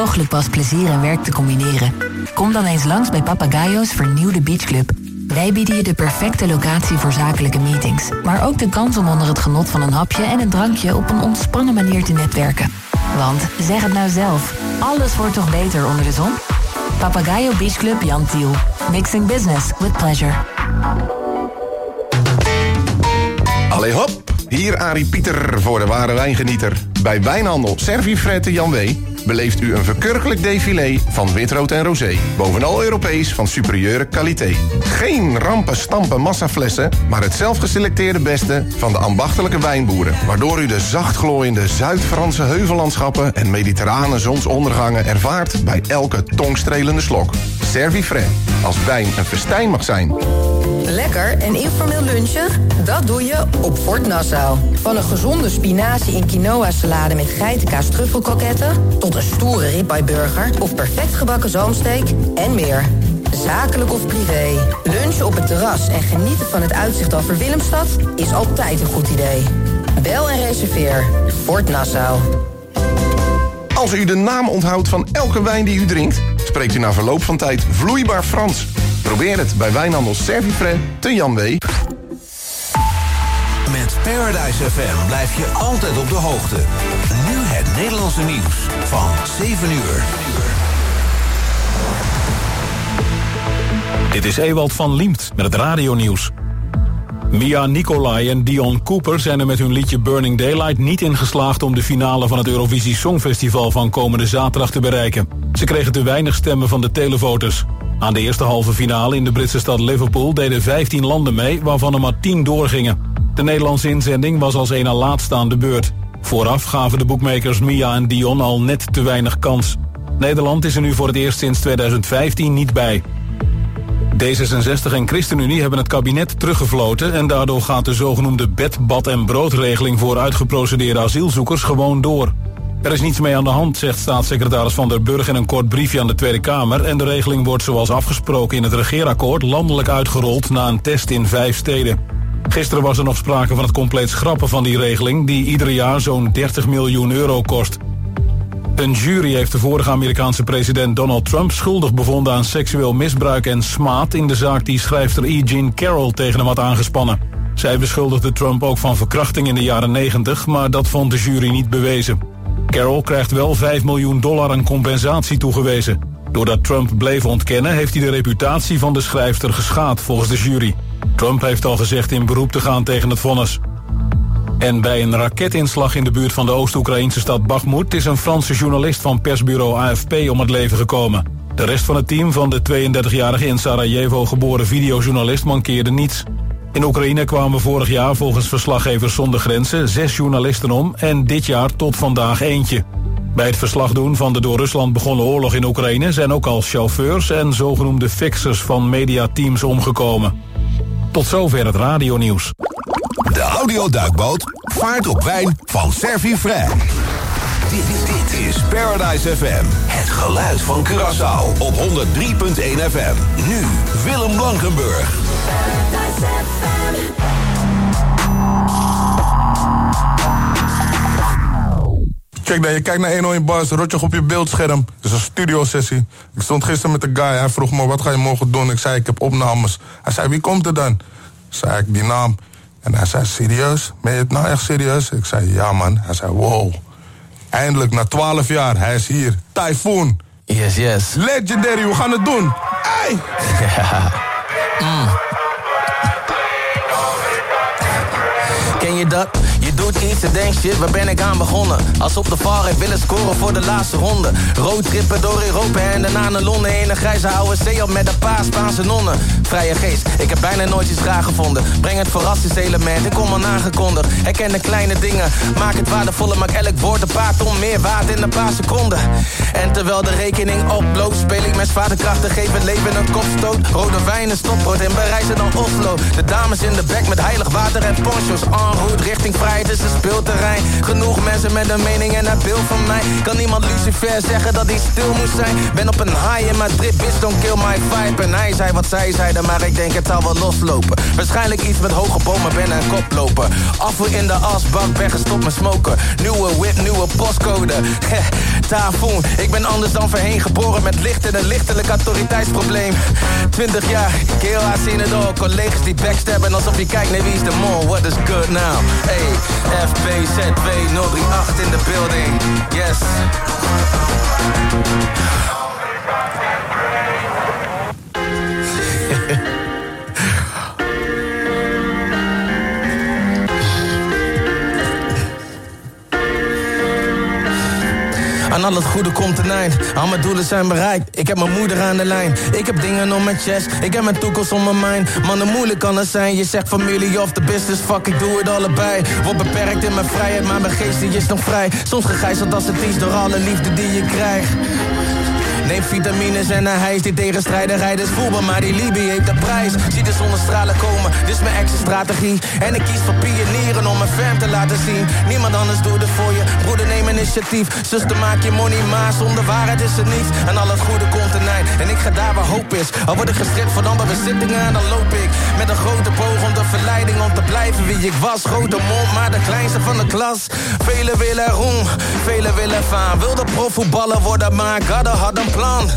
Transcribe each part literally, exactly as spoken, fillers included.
mogelijk was plezier en werk te combineren? Kom dan eens langs bij Papagayo's vernieuwde beachclub. Wij bieden je de perfecte locatie voor zakelijke meetings, maar ook de kans om onder het genot van een hapje en een drankje op een ontspannen manier te netwerken. Want, zeg het nou zelf, alles wordt toch beter onder de zon? Papagayo Beach Club Jan Thiel. Mixing business with pleasure. Allee hop, hier Arie Pieter voor de ware wijngenieter. Bij Wijnhandel Servifrette Jan W. beleeft u een verkurkelijk défilé van witrood en rosé. Bovenal Europees van superieure kwaliteit. Geen rampen, stampen, massaflessen, maar het zelf geselecteerde beste van de ambachtelijke wijnboeren. Waardoor u de zachtglooiende Zuid-Franse heuvellandschappen en mediterrane zonsondergangen ervaart bij elke tongstrelende slok. Servifret, als wijn een festijn mag zijn. Lekker en informeel lunchen? Dat doe je op Fort Nassau. Van een gezonde spinazie in quinoa salade met geitenkaas truffelkroketten tot een stoere ribeye-burger of perfect gebakken zalmsteak en meer. Zakelijk of privé. Lunchen op het terras en genieten van het uitzicht over Willemstad is altijd een goed idee. Bel en reserveer. Fort Nassau. Als u de naam onthoudt van elke wijn die u drinkt, spreekt u na verloop van tijd vloeibaar Frans. Probeer het bij Wijnhandel Servifret te Jan W. Met Paradise F M blijf je altijd op de hoogte. Nu het Nederlandse nieuws van zeven uur. Dit is Ewald van Liemt met het radionieuws. Mia Nicolai en Dion Cooper zijn er met hun liedje Burning Daylight niet in geslaagd om de finale van het Eurovisie Songfestival van komende zaterdag te bereiken. Ze kregen te weinig stemmen van de televoters. Aan de eerste halve finale in de Britse stad Liverpool deden vijftien landen mee, waarvan er maar tien doorgingen. De Nederlandse inzending was als een na laatste aan de beurt. Vooraf gaven de boekmakers Mia en Dion al net te weinig kans. Nederland is er nu voor het eerst sinds tweeduizend vijftien niet bij. D zesenzestig en ChristenUnie hebben het kabinet teruggefloten en daardoor gaat de zogenoemde bed, bad en broodregeling voor uitgeprocedeerde asielzoekers gewoon door. Er is niets mee aan de hand, zegt staatssecretaris Van der Burg in een kort briefje aan de Tweede Kamer, en de regeling wordt zoals afgesproken in het regeerakkoord landelijk uitgerold na een test in vijf steden. Gisteren was er nog sprake van het compleet schrappen van die regeling, die ieder jaar zo'n dertig miljoen euro kost. Een jury heeft de vorige Amerikaanse president Donald Trump schuldig bevonden aan seksueel misbruik en smaad in de zaak die schrijfster E. Jean Carroll tegen hem had aangespannen. Zij beschuldigde Trump ook van verkrachting in de jaren negentig, maar dat vond de jury niet bewezen. Carroll krijgt wel vijf miljoen dollar aan compensatie toegewezen. Doordat Trump bleef ontkennen, heeft hij de reputatie van de schrijfster geschaad, volgens de jury. Trump heeft al gezegd in beroep te gaan tegen het vonnis. En bij een raketinslag in de buurt van de Oost-Oekraïnse stad Bakhmut is een Franse journalist van persbureau A F P om het leven gekomen. De rest van het team van de tweeëndertigjarige in Sarajevo geboren videojournalist mankeerde niets. In Oekraïne kwamen vorig jaar volgens Verslaggevers zonder Grenzen zes journalisten om en dit jaar tot vandaag eentje. Bij het verslag doen van de door Rusland begonnen oorlog in Oekraïne zijn ook al chauffeurs en zogenoemde fixers van mediateams omgekomen. Tot zover het radionieuws. De audioduikboot vaart op wijn van Servifret. Dit, dit is Paradise F M. Het geluid van Curaçao op honderd drie komma één F M. Nu Willem Blankenburg. Paradise F M. Kijk dan, je kijkt naar honderdéén Bars, rotjoch op je beeldscherm. Het is een studiosessie. Ik stond gisteren met de guy, hij vroeg me wat ga je morgen doen. Ik zei ik heb opnames. Hij zei wie komt er dan? Zei ik die naam. En hij zei serieus? Ben je het nou echt serieus? Ik zei ja man. Hij zei wow. Eindelijk na twaalf jaar, hij is hier. Typhoon. Yes, yes. Legendary, we gaan het doen. Hey! Ja. Mm. Ken je dat? Je doet iets en denkt shit, waar ben ik aan begonnen? Als op de VAR ik willen scoren voor de laatste ronde. Roadtrippen door Europa en daarna naar Londen. In een grijze oude zee op met een paar Spaanse nonnen. Vrije geest, ik heb bijna nooit iets raar gevonden. Breng het verrassingselement, ik kom al aangekondigd. Herken de kleine dingen, maak het waardevoller. Maak elk woord een paar ton meer waard in een paar seconden. En terwijl de rekening oploopt, speel ik met zwaartekrachten. Geef het leven een kopstoot. Rode wijn en stoprood en bereizen dan Oslo. De dames in de bek met heilig water en ponchos. En route richting vrij. Het is een speelterrein. Genoeg mensen met een mening en een beeld van mij. Kan niemand Lucifer zeggen dat hij stil moet zijn? Ben op een high in Madrid, bitch don't kill my vibe. En hij zei wat zij zeiden, maar ik denk het zal wel loslopen. Waarschijnlijk iets met hoge bomen, ben een koploper. Afvoer in de asbak, ben gestopt met smoken. Nieuwe whip, nieuwe postcode. Typhoon, ik ben anders dan voorheen. Geboren met licht en een lichtelijk autoriteitsprobleem. Twintig jaar, keel haar zien het ook. Collega's die backstabben alsof je kijkt naar wie is de mol. What is good now? Hey, F B Z W nul drie acht in de building. Yes. Aan al het goede komt een eind, al mijn doelen zijn bereikt. Ik heb mijn moeder aan de lijn, ik heb dingen op mijn chest. Ik heb mijn toekomst op mijn mind. Man, hoe moeilijk kan het zijn? Je zegt familie of de business, fuck, ik doe het allebei. Word beperkt in mijn vrijheid, maar mijn geest die is nog vrij. Soms gegijzeld als het is door alle liefde die je krijgt. Neem vitamines en een hijs, die tegenstrijdigheid is voelbaar, maar die Libi heeft de prijs. Zie de zonnestralen komen, dit is mijn exit-strategie. En ik kies voor pionieren om mijn fam te laten zien. Niemand anders doet het voor je, broeder neem initiatief. Zuster maak je money, maar zonder waarheid is er niets. En al het goede komt een eind, en ik ga daar waar hoop is. Al word ik gestript van andere bezittingen, dan loop ik met een grote boog om de verleiding om te blijven wie ik was. Grote mond, maar de kleinste van de klas. Velen willen roem, velen willen vaan. Wilde profvoetballer worden, maar ik had had een plan.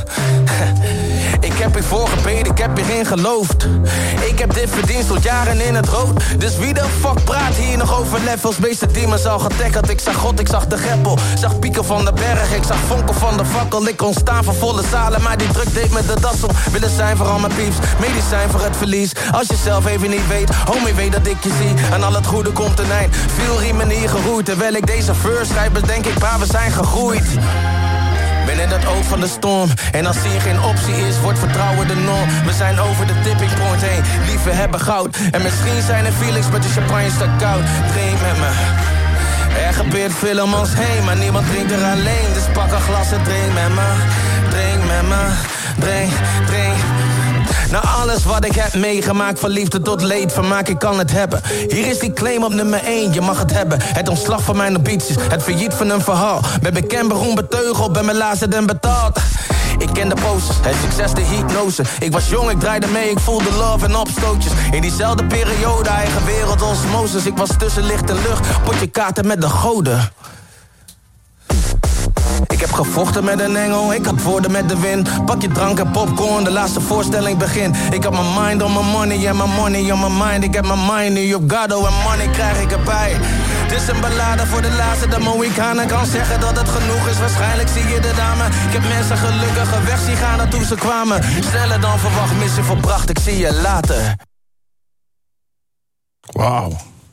Ik heb hiervoor gebeden, ik heb hierin geloofd. Ik heb dit verdiend tot jaren in het rood. Dus wie de fuck praat hier nog over levels? Meeste demons al getackeld. Ik zag God, ik zag de greppel. Zag pieken van de berg, ik zag vonken van de fakkel. Ik kon staan voor volle zalen, maar die druk deed met de das om. Willen zijn voor al mijn pieps, medicijn voor het verlies. Als je zelf even niet weet, homie weet dat ik je zie. En al het goede komt een eind, veel riemen hier geroeid. Terwijl ik deze verse schrijf, bedenk ik waar we zijn gegroeid. Ben in dat oog van de storm. En als hier geen optie is, wordt vertrouwen de norm. We zijn over de tipping point heen. Liefde hebben goud. En misschien zijn er feelings met de champagne staat koud. Drink met me. Er gebeurt veel om ons heen, maar niemand drinkt er alleen. Dus pak een glas en drink met me. Drink met me. Drink, drink. Na alles wat ik heb meegemaakt, van liefde tot leed, vermaak, ik kan het hebben. Hier is die claim op nummer één, je mag het hebben. Het ontslag van mijn ambities, het failliet van een verhaal. Ben bekend, beroemd, beteugeld, ben mijn laatste en betaald. Ik ken de posters, het succes, de hypnose. Ik was jong, ik draaide mee, ik voelde love en opstootjes. In diezelfde periode, eigen wereld, osmosis. Ik was tussen licht en lucht, potje kaarten met de goden. Ik heb gevochten met een engel, ik had woorden met de wind. Pak je drank en popcorn, de laatste voorstelling begint. Ik heb mijn mind on my money en mijn money on my mind. Ik heb mijn mind nu op Gado en money krijg ik erbij. Het is een ballade voor de laatste, de Mohikanen kan zeggen dat het genoeg is. Waarschijnlijk zie je de dame. Ik heb mensen gelukkig weg zien gaan naartoe ze kwamen. Sneller dan verwacht, missie volbracht, ik zie je later. Wauw.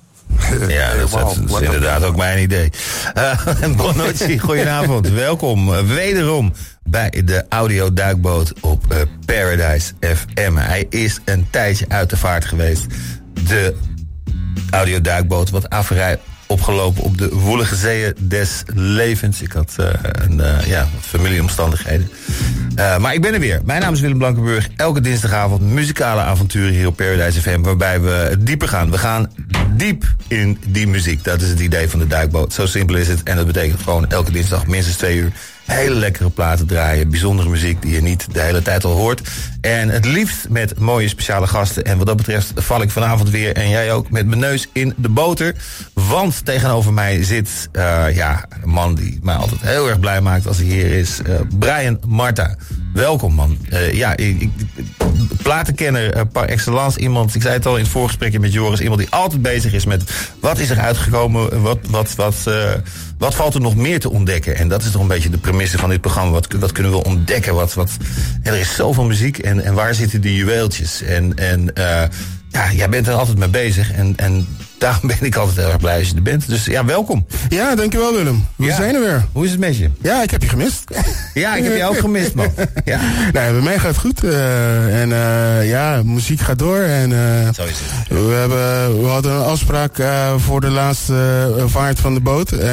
Ja, dat is, dat is inderdaad ook mijn idee. Uh, Bonucci, goedenavond. Welkom uh, wederom bij de audioduikboot op uh, Paradise F M. Hij is een tijdje uit de vaart geweest. De audioduikboot, wat averij opgelopen op de woelige zeeën des levens. Ik had uh, een, uh, ja, wat familieomstandigheden. Uh, maar ik ben er weer. Mijn naam is Willem Blankenburg. Elke dinsdagavond muzikale avonturen hier op Paradise F M, waarbij we dieper gaan. We gaan diep in die muziek. Dat is het idee van de duikboot. Zo simpel is het. En dat betekent gewoon elke dinsdag minstens twee uur hele lekkere platen draaien. Bijzondere muziek die je niet de hele tijd al hoort. En het liefst met mooie speciale gasten. En wat dat betreft val ik vanavond weer, en jij ook, met mijn neus in de boter. Want tegenover mij zit uh, ja, een man die mij altijd heel erg blij maakt als hij hier is. Uh, Brian Marta. Welkom, man. Uh, ja, ik, ik, platenkenner uh, par excellence. Iemand, ik zei het al in het voorgesprekje met Joris, iemand die altijd bezig is met wat is er uitgekomen, wat, wat, wat, uh, wat valt er nog meer te ontdekken. En dat is toch een beetje de premisse van dit programma. Wat, wat kunnen we ontdekken? Wat, wat, ja, er is zoveel muziek en, en waar zitten die juweeltjes? En, en uh, ja, jij bent er altijd mee bezig en, en daarom ben ik altijd heel erg blij als je er bent. Dus ja, welkom. Ja, dankjewel Willem. We ja. zijn er weer. Hoe is het met je? Ja, ik heb je gemist. Ja, ik heb je ook gemist, man. Ja. Nee, bij mij gaat het goed. Uh, en uh, ja, muziek gaat door. En, uh, Zo is het. We, hebben, we hadden een afspraak uh, voor de laatste uh, vaart van de boot. Uh,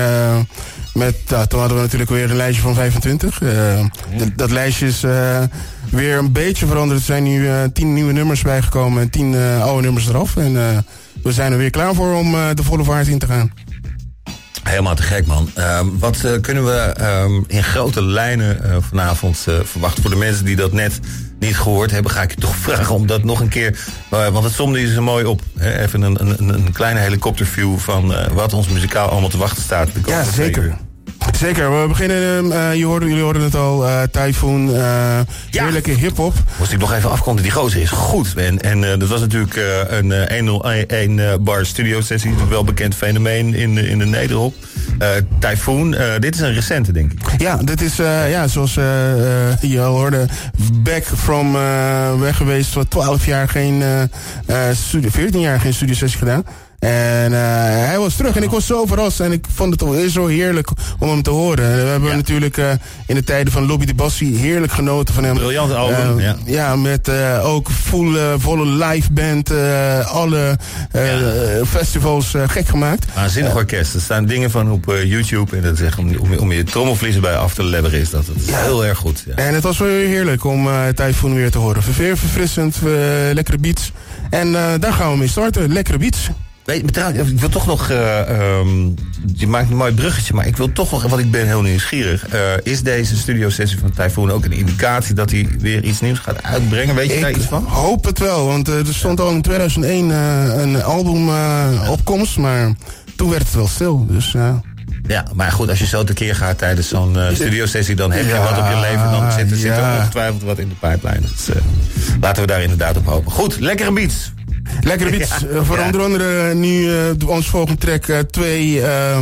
met, uh, toen hadden we natuurlijk weer een lijstje van vijfentwintig. Uh, d- dat lijstje is uh, weer een beetje veranderd. Er zijn nu uh, tien nieuwe nummers bijgekomen en tien uh, oude nummers eraf. En uh, we zijn er weer klaar voor om uh, de volle vaart in te gaan. Helemaal te gek, man. Uh, wat uh, kunnen we um, in grote lijnen uh, vanavond uh, verwachten? Voor de mensen die dat net niet gehoord hebben, ga ik je toch vragen om dat nog een keer, Uh, want het somde je zo mooi op. Hè? Even een, een, een kleine helikopterview van uh, wat ons muzikaal allemaal te wachten staat. De ja, zeker. Zeker, we beginnen, uh, je hoorde, jullie hoorden het al, uh, Typhoon, uh, ja. heerlijke hiphop. Moest ik nog even afkomen, die gozer is goed. En, en uh, dat was natuurlijk uh, een uh, honderdéén uh, bar studio sessie, een wel bekend fenomeen in de, in de Nederhop. Uh, Typhoon, uh, dit is een recente, denk ik. Ja, dit is, uh, ja, zoals uh, uh, je al hoorde, back from uh, weg geweest, voor twaalf jaar geen, uh, uh, studie, veertien jaar geen studiosessie gedaan. En uh, hij was terug en ik was zo verrast en ik vond het zo heerlijk om hem te horen. We hebben ja. natuurlijk uh, in de tijden van Lobby de Bassie heerlijk genoten van hem. Briljant album, uh, ja. Ja, met uh, ook full, uh, volle live band, uh, alle uh, ja. festivals uh, gek gemaakt. Waanzinnig orkest. Er staan dingen van op uh, YouTube en dat is echt om, om, om je trommelvliezen bij af te lebberen is dat. Dat is ja. heel erg goed. Ja. En het was wel heerlijk om uh, Typhoon weer te horen. Verveer, verfrissend, uh, lekkere beats. En uh, daar gaan we mee starten. Lekkere beats. Nee, ik wil toch nog, uh, um, je maakt een mooi bruggetje, maar ik wil toch nog, want ik ben heel nieuwsgierig. Uh, is deze studiosessie van Typhoon ook een indicatie dat hij weer iets nieuws gaat uitbrengen? Weet je ik daar iets van? Ik hoop het wel, want uh, er stond al in tweeduizend één uh, een album uh, opkomst, maar toen werd het wel stil, dus... Uh. Ja, maar goed, als je zo tekeer gaat tijdens zo'n uh, studiosessie, dan heb je ja, wat op je leven, dan zit er, ja. zit er ongetwijfeld wat in de pipeline. Dus uh, laten we daar inderdaad op hopen. Goed, lekkere beats. Lekkere beats. Ja, uh, voor ja. onder andere nu uh, ons volgende track uh, twee, uh,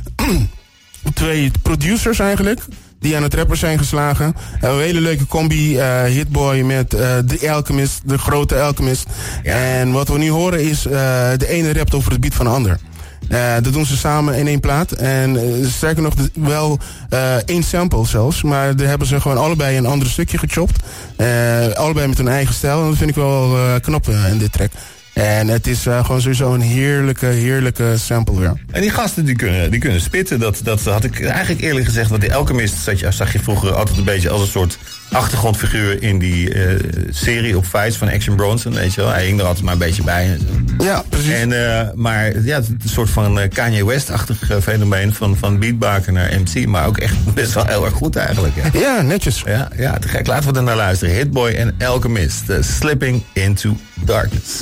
twee producers eigenlijk. Die aan het rappen zijn geslagen. Uh, een hele leuke combi. Uh, Hitboy met uh, The Alchemist. De grote Alchemist. Ja. En wat we nu horen is uh, de ene rapt over het beat van de ander. Uh, dat doen ze samen in één plaat. En uh, sterker nog, de, wel uh, één sample zelfs. Maar daar hebben ze gewoon allebei een ander stukje gechopt. Uh, allebei met hun eigen stijl. En dat vind ik wel uh, knap uh, in dit track. En het is uh, gewoon sowieso een heerlijke, heerlijke sample weer. En die gasten die kunnen, die kunnen spitten. Dat, dat had ik eigenlijk eerlijk gezegd. Want die Alchemist zag je, zag je vroeger altijd een beetje als een soort achtergrondfiguur in die uh, serie op Vice van Action Bronson, weet je wel. Hij hing er altijd maar een beetje bij. En zo. Ja, precies. En, uh, maar ja, het is een soort van uh, Kanye West-achtig uh, fenomeen van, van beatmaker naar M C. Maar ook echt best wel heel erg goed eigenlijk. Ja, ja netjes. Ja, ja, te gek. Laten we er naar luisteren. Hitboy en Alchemist. Uh, Slipping into Darkness.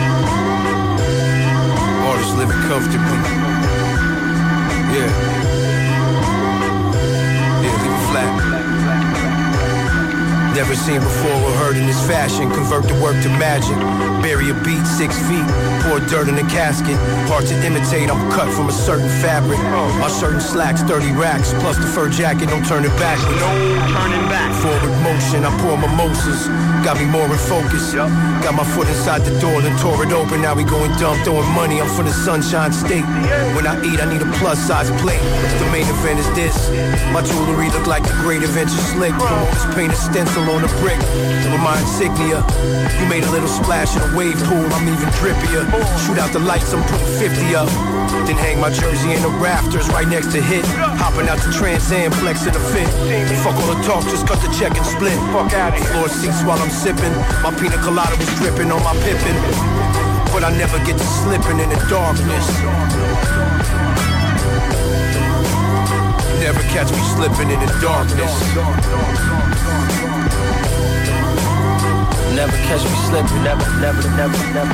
Artists living comfortably. Yeah. Yeah, leave it flat. Never seen before or heard in this fashion. Convert the work to magic. Bury a beat six feet. Pour dirt in a casket. Hard to imitate, I'm cut from a certain fabric. My shirt and slacks, thirty racks. Plus the fur jacket, don't turn it back. No turning back. Forward motion, I pour mimosas. Got me more in focus. Got my foot inside the door, then tore it open. Now we going dumb, throwing money. I'm from the Sunshine State. When I eat, I need a plus size plate. The main event is this. My jewelry look like the great adventure slick. Promoters paint a stencil on the brick with my insignia. You made a little splash in a wave pool, I'm even drippier. Shoot out the lights, I'm putting fifty up. Then hang my jersey in the rafters right next to Hit. Hopping out the Trans Am, flexing the fit. Fuck all the talk, just cut the check and split. Fuck out of floor seats while I'm sipping. My pina colada was dripping on my pippin'. But I never get to slipping in the darkness. Never catch me slipping in the darkness. Never catch me slipping, never, never, never, never.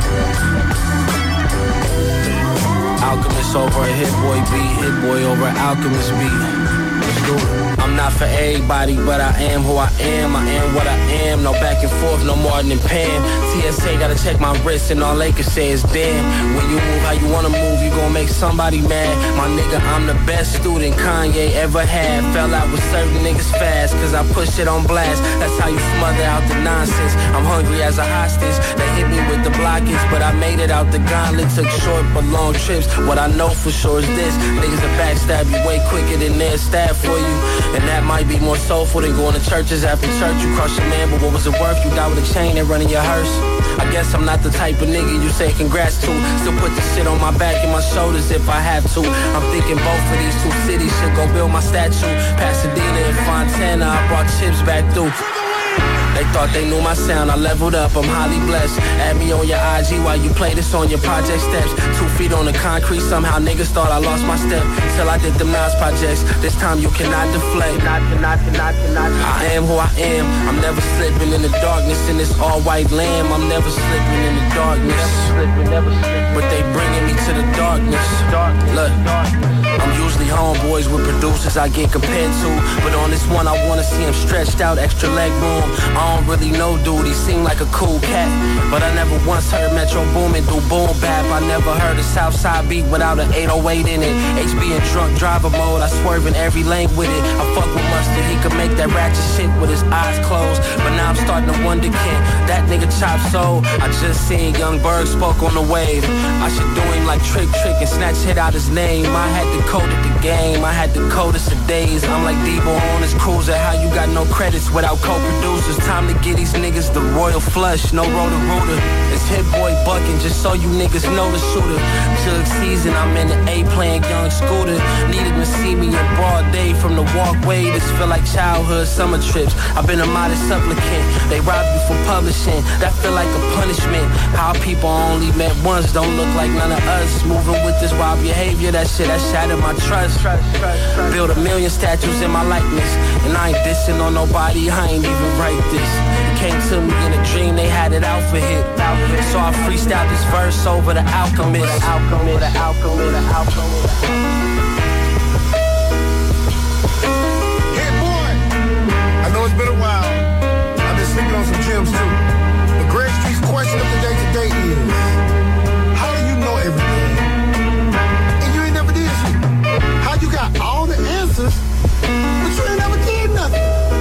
Alchemist over a Hitboy beat, Hitboy over an Alchemist beat. Let's do it. I'm not for everybody, but I am who I am. I am what I am. No back and forth, no more than Pam. T S A gotta check my wrist, and all they can say is damn. When you move how you wanna move, you gon' make somebody mad. My nigga, I'm the best student Kanye ever had. Fell out with certain niggas fast, cause I push it on blast. That's how you smother out the nonsense. I'm hungry as a hostage. They hit me with the blockage, but I made it out the gauntlet. Took short but long trips. What I know for sure is this: niggas will backstab you way quicker than they'll stab for you. And that might be more soulful than going to churches after church. You crush your man, but what was it worth? You died with a chain and running your hearse. I guess I'm not the type of nigga you say congrats to. Still put the shit on my back and my shoulders if I have to. I'm thinking both of these two cities should go build my statue. Pasadena and Fontana, I brought chips back through. They thought they knew my sound, I leveled up, I'm highly blessed. Add me on your I G while you play this on your project steps. Two feet on the concrete, somehow niggas thought I lost my step. Till I did the Nas projects, this time you cannot deflate. Cannot, cannot, cannot, cannot. I am who I am, I'm never slipping in the darkness. In this all-white lamb, I'm never slipping in the darkness. Never slipping, never slipping. But they bringing me to the darkness. Dark, look. I'm usually homeboys with producers I get compared to, but on this one I wanna see him stretched out, extra leg room. I don't really know dude, he seemed like a cool cat, but I never once heard Metro Boomin do boom bap. I never heard a Southside beat without an eight oh eight in it. H B in drunk driver mode, I swerve in every lane with it. I fuck with Mustard, he could make that ratchet shit with his eyes closed, but now I'm starting to wonder, can that nigga chop soul? I just seen Young Berg spoke on the wave. I should do him like Trick Trick and snatch hit out his name. I had to code it the game, I had to code it for days. I'm like Debo on his cruiser, how you got no credits without co-producers? Time to get these niggas the royal flush, no rotor rooter. It's Hit Boy bucking, just so you niggas know the shooter. Jug season, I'm in the A playing Young Scooter. Needed to see me in broad day from the walkway. This feel like childhood summer trips. I've been a modest supplicant, they rob you for publishing. That feel like a punishment. How people only met once don't look like none of us. Moving with this wild behavior, that shit, that shattered my trust. Build a million statues in my likeness, and I ain't dissing on nobody, I ain't even write this. It came to me in a dream, they had it out for hit. So I freestyled this verse over the Alchemist. The Alchemist, the Alchemist, the Alchemist. Hit Boy, I know it's been a while. I've been sleeping on some gems too. But Greg Street's question of the day today is, how do you know everything? And you ain't never did shit. How you got all the answers, but you ain't never did nothing?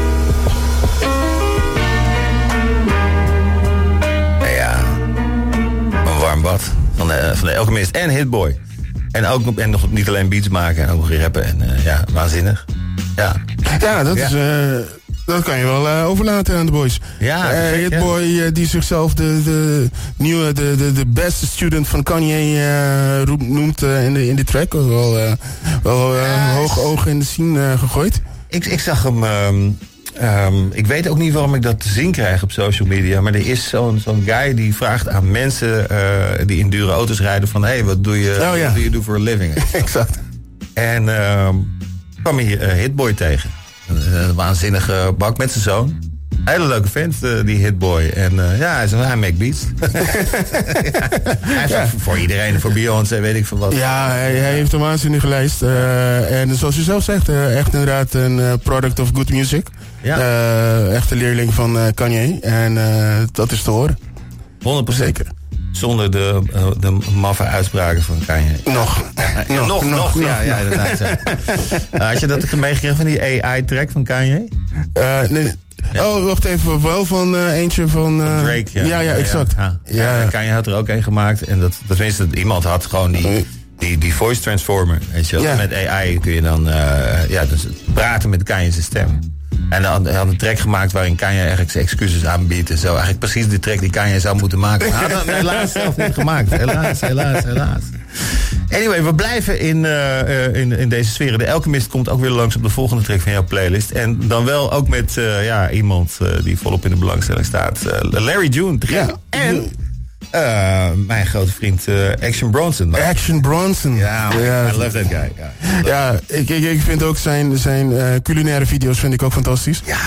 Ja, een warm bad van de, van de Alchemist en Hit Boy. En ook en nog niet alleen beats maken en ook nog rappen. En uh, ja, waanzinnig. Ja, ja dat ja. is... Uh... Dat kan je wel uh, overlaten aan de boys. Ja, uh, Hitboy uh, die zichzelf de, de nieuwe, de, de, de beste student van Kanye uh, roep, noemt uh, in, de, in de track. Wel, uh, wel uh, ja, hoge ogen in de scene uh, gegooid. Ik, ik zag hem... Um, um, ik weet ook niet waarom ik dat te zien krijg op social media. Maar er is zo'n zo'n guy die vraagt aan mensen uh, die in dure auto's rijden van... hé, hey, wat doe je oh, ja. wat doe je doen voor een living? Exact. En uh, kwam hij uh, Hitboy tegen. Een, een waanzinnige bak met zijn zoon. Hele leuke vent, uh, die Hitboy. En uh, ja, hij, hij make beats. Hij heeft ja. voor iedereen, voor Beyoncé, weet ik veel wat. Ja, hij, hij heeft een waanzinnige lijst. Uh, en zoals je zelf zegt, uh, echt inderdaad een uh, product of good music. Ja. Uh, echt een leerling van uh, Kanye. En uh, dat is te horen. honderd procent. Zeker. Zonder de, uh, de maffe uitspraken van Kanye. Nog. Ja, nog, nog, nog, nog. Ja, ja, inderdaad. uh, had je dat meegekregen van die A I-track van Kanye? Uh, nee. Ja. Oh, wacht even. Wel van uh, eentje van... Uh, Drake, ja. Ja, ja, exact. Ja, ja. ja. ja Kanye had er ook een gemaakt. En dat, dat tenminste, iemand had gewoon die, die, die voice transformer. Weet je wel. Ja. Met A I kun je dan uh, ja, dus praten met Kanye's stem. En hij had een track gemaakt waarin Kanye eigenlijk zijn excuses aanbiedt en zo. Eigenlijk precies de track die Kanye zou moeten maken. Maar hij had hem helaas zelf niet gemaakt. Helaas, helaas, helaas. Anyway, we blijven in, uh, in, in deze sfeer. De Alchemist komt ook weer langs op de volgende track van jouw playlist. En dan wel ook met uh, ja, iemand uh, die volop in de belangstelling staat. Uh, Larry June. Ja. En... Uh, mijn grote vriend uh, Action Bronson. Man. Action Bronson. Ja, man, ja, I love that guy. Ja, ja ik, ik, ik vind ook zijn, zijn uh, culinaire video's vind ik ook fantastisch. Ja,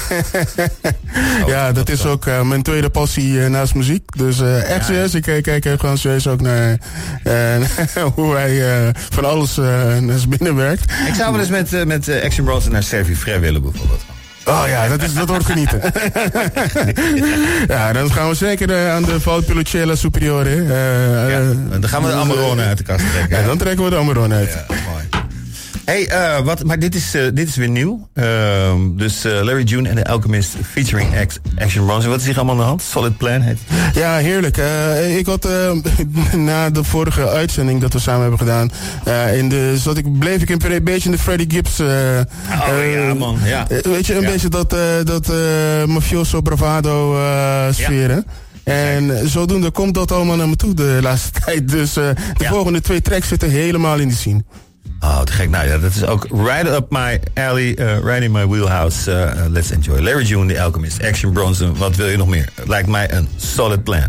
oh, ja dat is ook uh, mijn tweede passie uh, naast muziek. Dus uh, echt serieus, ik kijk, kijk gewoon serieus ook naar uh, hoe hij uh, van alles uh, naar binnen werkt. Ik zou wel eens met, uh, met uh, Action Bronson naar Servi Fre willen bijvoorbeeld. Oh ja, dat, is, dat wordt genieten. Ja, dan gaan we zeker uh, aan de Valpolicella Superiore. Uh, ja, dan gaan we de Amarone uit de kast trekken. Ja, dan trekken we de Amarone uit. Ja, mooi. Hey, uh, wat, maar dit is, uh, dit is weer nieuw. Uh, dus uh, Larry June en The Alchemist featuring Action Bronson. Wat is hier allemaal aan de hand? Solid Plan heet het. Ja, heerlijk. Uh, ik had uh, na de vorige uitzending dat we samen hebben gedaan... Uh, in de, zat ik, bleef ik een beetje in de Freddie Gibbs... Uh, oh uh, ja, man. Ja. Uh, weet je, een ja. beetje dat, uh, dat uh, mafioso bravado uh, sfeer, ja. En zodoende komt dat allemaal naar me toe de laatste tijd. Dus uh, de ja. volgende twee tracks zitten helemaal in die scene. Oh, te gek. Nou ja, dat is ook right up my alley, uh, right in my wheelhouse. Uh, uh, let's enjoy. Larry June, The Alchemist, Action Bronson. Wat wil je nog meer? Lijkt mij een solid plan.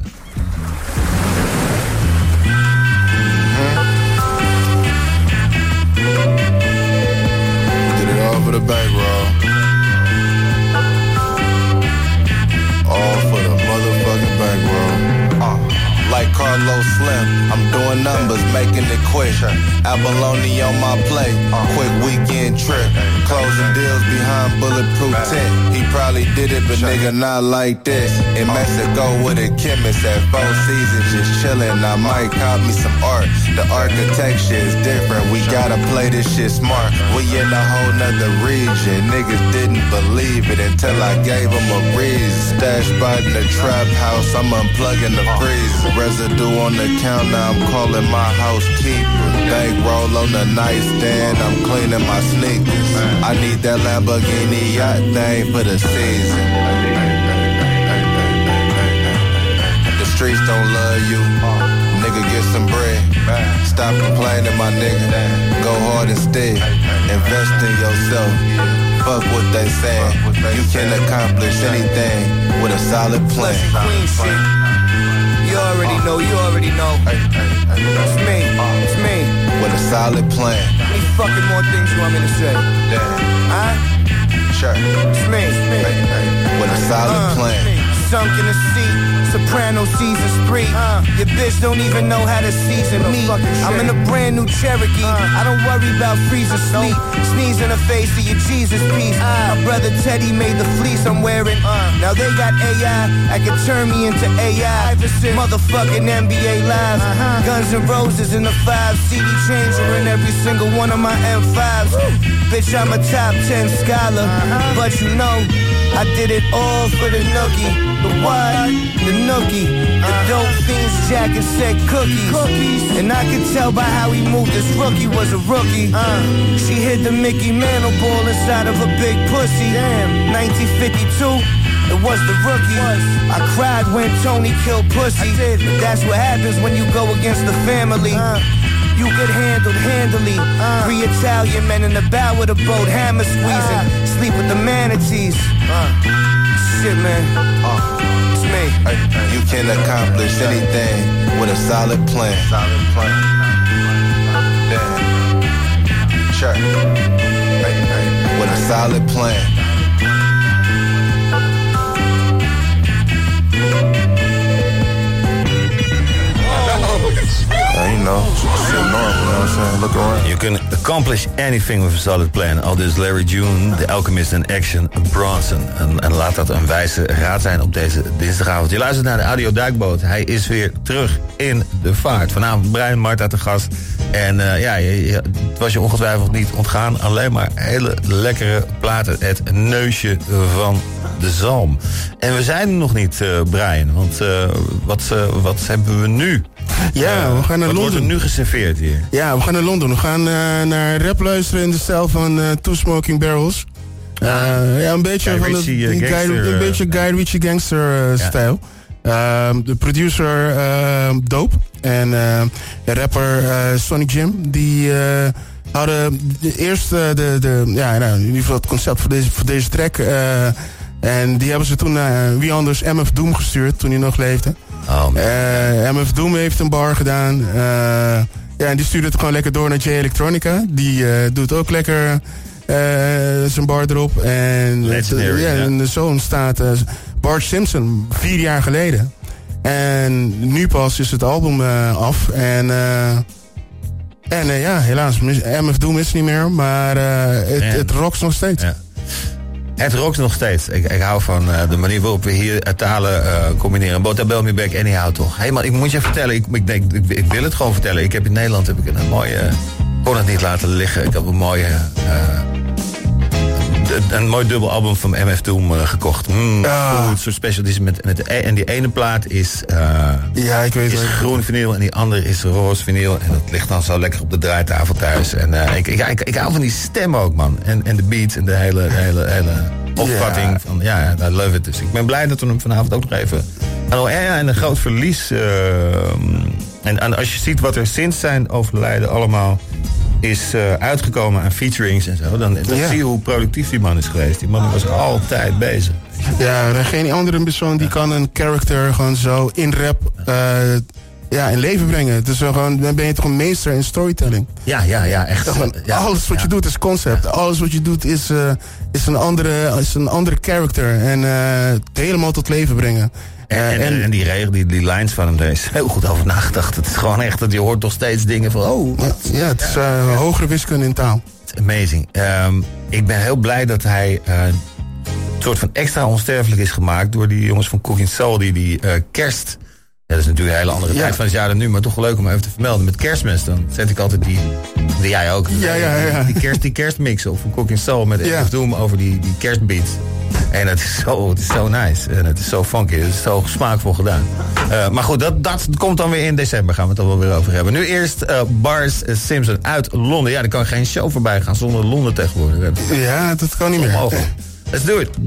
Did it all for the bankroll. All for the motherfucking bankroll. Uh, like Carlos Slim, I'm doing numbers, making it quick. Abalone on my plate. Quick weekend trip. Closing deals behind bulletproof tent. He probably did it, but nigga not like this. In Mexico with a chemist at Four Seasons, just chillin'. I might cop me some art. The architecture is different. We gotta play this shit smart. We in a whole nother region. Niggas didn't believe it until I gave them a reason. Stash spot in the trap house. I'm unplugging the freezer. Residue on the counter. I'm calling my housekeeper. Bankroll on the nightstand. I'm cleaning my sneakers. I need that Lamborghini yacht thing for the season. The streets don't love you. Nigga, get some bread. Stop complaining, my nigga. Go hard instead. Invest in yourself. Fuck what they saying. You can accomplish anything with a solid plan. You already know, you already know. It's me, it's me. With a solid plan. How many fucking more things you want me to say? Damn. Huh? Sure. It's me, it's me. With a solid uh, plan. Sunk in a seat. Soprano seasons three. Uh, Your bitch don't even know how to season me. I'm in a brand new Cherokee. Uh, I don't worry about freezing sleep. Sneeze in the face of your Jesus piece. Uh, My brother Teddy made the fleece I'm wearing. Uh, now they got A I. I can turn me into A I. Motherfucking N B A Live. Uh-huh. Guns N' Roses in the five. C D changer in every single one of my M fives. Woo. Bitch, I'm a top ten scholar. Uh-huh. But you know, I did it all for the nookie. The what? The nookie. The dope fiends Jack and said cookies. cookies. And I could tell by how he moved, this rookie was a rookie. Uh, she hid the Mickey Mantle ball inside of a big pussy. Damn. nineteen fifty-two, it was the rookie. Was. I cried when Tony killed pussy. But that's what happens when you go against the family. Uh, You get handled handily. Uh, Three Italian men in the bow of the boat, hammer squeezing. Uh, sleep with the manatees. Uh, shit, man. Uh, it's me. Hey, hey, you can accomplish anything with a solid plan. Solid plan. Damn. Sure. Hey, hey, with a solid plan. Uh, you know, shit normal, you know what I'm saying? Look around. You can accomplish anything with a solid plan. Al dus Larry June, The Alchemist en Action Bronson. En, en laat dat een wijze raad zijn op deze dinsdagavond. Je luistert naar de Audio Duikboot. Hij is weer terug in de vaart. Vanavond Brian Marta te gast. En uh, ja, je, je, het was je ongetwijfeld niet ontgaan. Alleen maar hele lekkere platen. Het neusje van de zalm. En we zijn er nog niet, uh, Brian. Want uh, wat, uh, wat hebben we nu? Ja, we gaan naar Wat Londen. wordt er nu geserveerd hier? Ja, we gaan naar Londen. We gaan uh, naar rap luisteren in de stijl van uh, Two Smoking Barrels. Uh, ja, een beetje Guy van de, Ritchie, uh, Guy, gangster, een beetje uh, Guy Ritchie gangster uh, ja. stijl. Uh, de producer uh, Dope en uh, de rapper uh, Sonic Jim, die uh, hadden de eerste, de, de, ja, nou, in ieder geval het concept voor deze, voor deze track. Uh, en die hebben ze toen naar wie anders M F Doom gestuurd toen hij nog leefde. Oh, uh, M F Doom heeft een bar gedaan. Uh, ja, en die stuurde het gewoon lekker door naar J Electronica. Die uh, doet ook lekker uh, zijn bar erop. En, Legendary, uh, ja, ja. en zo ontstaat uh, Bart Simpson vier jaar geleden. En nu pas is het album uh, af. En, uh, en uh, ja, helaas, M F Doom is niet meer. Maar uh, het, het rocks nog steeds. Ja. Het rockt nog steeds. Ik, ik hou van uh, de manier waarop we hier uh, talen uh, combineren. Bota Bell Me Back anyhow toch. Hé hey man, ik moet je vertellen. Ik, ik, ik, ik, ik wil het gewoon vertellen. Ik heb in Nederland heb ik een, een mooie... Uh, kon het niet laten liggen. Ik heb een mooie... Uh, een mooi dubbel album van M F Doom uh, gekocht. Mm, Ah. Goed, zo special. Die is met, met, en die ene plaat is, uh, Ja, ik weet is het. groen vinyl en die andere is roze vinyl. En dat ligt dan zo lekker op de draaitafel thuis. En uh, ik, ik, ik, ik hou van die stem ook, man. En, en de beat en de hele, hele, hele opvatting. Ja. Van, ja, I love it. Dus ik ben blij dat we hem vanavond ook nog even... En, oh, ja, en een groot verlies. Uh, en, en als je ziet wat er sinds zijn overlijden allemaal is uh, uitgekomen aan featurings en zo, dan, dan Ja. zie je hoe productief die man is geweest. Die man was altijd bezig. Ja, er geen andere persoon die kan een character gewoon zo in rap uh, ja, in leven brengen. Het is wel gewoon, dan ben je toch een meester in storytelling. Ja, ja, ja, echt. Gewoon, ja, alles wat ja. je doet is concept. Alles wat je doet is, uh, is, een, andere, is een andere character. En uh, het helemaal tot leven brengen. En, Uh, en, en, en die regel, die, die lines van hem, daar is heel goed over nagedacht. Het is gewoon echt dat je hoort nog steeds dingen van, oh. Ja, ja, het is uh, hogere wiskunde in taal. Amazing. Um, ik ben heel blij dat hij uh, een soort van extra onsterfelijk is gemaakt door die jongens van Cooking Soul die die uh, kerst. Ja, dat is natuurlijk een hele andere ja. tijd van het jaar dan nu, maar toch leuk om even te vermelden. Met Kerstmis dan zet ik altijd die, die jij ook. Ja, ja, ja. Die, kerst, die kerstmix op van Cooking Soul met ja. Eve Doom over die, die kerstbeats. En het is, zo, het is zo nice. En het is zo funky. Het is zo smaakvol gedaan. Uh, maar goed, dat, dat komt dan weer in december. Gaan we het er wel weer over hebben. Nu eerst uh, Bars Simpson uit Londen. Ja, er kan geen show voorbij gaan zonder Londen tegenwoordig. Ja, dat kan niet meer. Onmogelijk. Let's do it.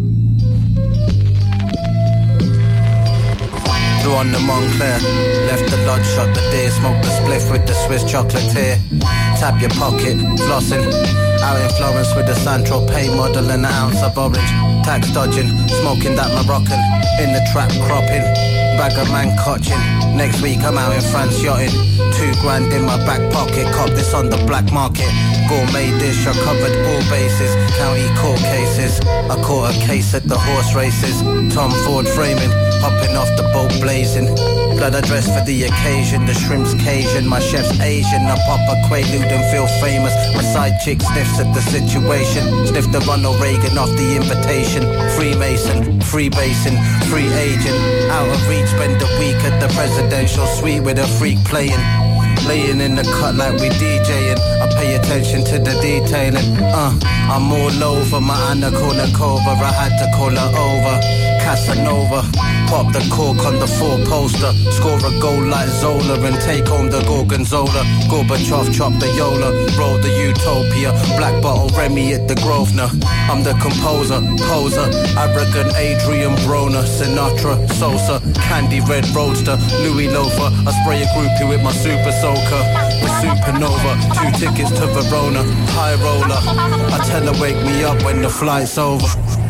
Threw on the Montclair, left the lodge, shot the day, smoked the spliff with the Swiss chocolatier. Tap your pocket, flossing. Out in Florence with the Saint-Tropez model and an ounce of orange. Tax dodging, smoking that Moroccan. In the trap cropping, bag of man cotching. Next week I'm out in France yachting. Two grand in my back pocket, cop this on the black market. Gourmet dish, I covered all bases. County court cases, I caught a case at the horse races. Tom Ford framing, hopping off the boat blazing. Blood I dress for the occasion, the shrimp's Cajun, my chef's Asian. I pop a Quaalude and feel famous. My side chick sniffs at the situation. Sniff the Ronald Reagan off the invitation. Freemason, freebasing, free agent. Out of reach, spend a week at the presidential suite with a freak playing. Laying in the cut like we DJing. I pay attention to the detailing. Uh, I'm all over my Anna Kournikova. I had to call her over. Casanova. Pop the cork on the four poster. Score a goal like Zola and take home the Gorgonzola. Gorbachev chop the Yola. Roll the Utopia. Black bottle Remy at the Grosvenor. I'm the composer, poser. Arrogant Adrian Broner. Sinatra, Sosa. Candy Red Roadster. Louis Loafer. I spray a groupie with my super soaker. With Supernova. Two tickets to Verona. High roller. I tell her wake me up when the flight's over.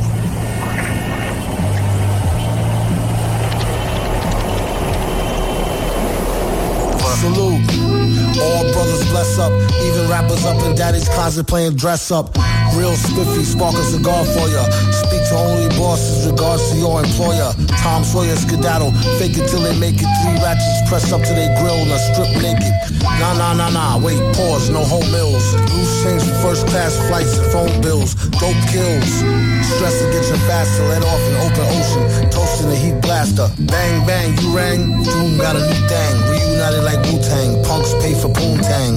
Salute. All brothers bless up. Even rappers up in daddy's closet playing dress up. Real spiffy, spark a cigar for ya. Speak to only bosses, regards to your employer. Tom Sawyer skedaddle, fake it till they make it. Three ratchets press up to their grill and a strip naked. Nah, nah, nah, nah, wait, pause, no home meals. Loose change for first class flights and phone bills. Dope kills. Stress to get you faster, let off an open ocean. Toasting the heat blaster. Bang, bang, you rang. Doom got a new thing. Reunited like Wu-Tang. Punks pay for Poontang.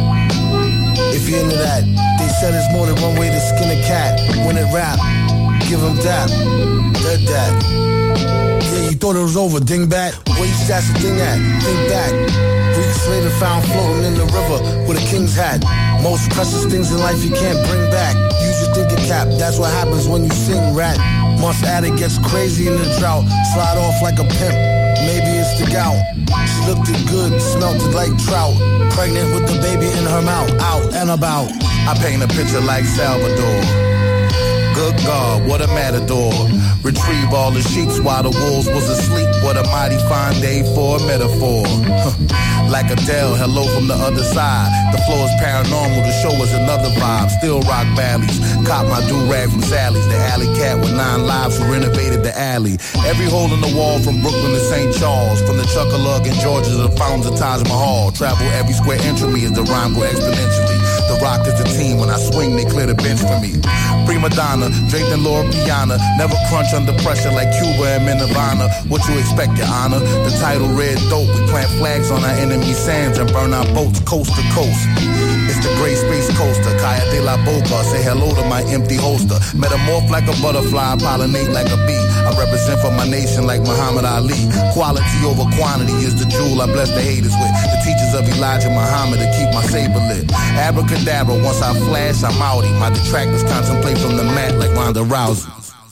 If you're into that, they said it's more than one way to skin a cat. When it rap, give them dap. Dead that. Yeah, you thought it was over, dingbat. Where you stash the thing at? Think back. Weeks later found floating in the river with a king's hat. Most precious things in life you can't bring back. Use your thinking cap, that's what happens when you sing rat. Months at it gets crazy in the drought. Slide off like a pimp, maybe it's the gout. She looked it good, smelt it like trout. Pregnant with the baby in her mouth, out and about. I paint a picture like Salvador. Good God, what a matador. Retrieve all the sheets while the wolves was asleep. What a mighty fine day for a metaphor. Like Adele, hello from the other side. The floor is paranormal, the show is another vibe. Still rock valleys, caught my do-rag from Sally's. The alley cat with nine lives who renovated the alley. Every hole in the wall from Brooklyn to Saint Charles. From the Chuckalug in Georgia to the fountains of Taj Mahal. Travel every square inch of me as the rhyme go exponentially. The Rock is the team, when I swing they clear the bench for me. Prima donna, draped in Laura Piana. Never crunch under pressure like Cuba and Nirvana. What you expect, your honor? The title Red Dope. We plant flags on our enemy's sands and burn our boats coast to coast. It's the Great Space Coaster, Kaya de la Boca. Say hello to my empty holster. Metamorph like a butterfly, pollinate like a bee. I represent for my nation like Muhammad Ali. Quality over quantity is the jewel I bless the haters with. The teachers of Elijah Muhammad to keep my saber lit. Abracadabra, once I flash, I'm outie. My detractors contemplate from the mat like Ronda Rousey.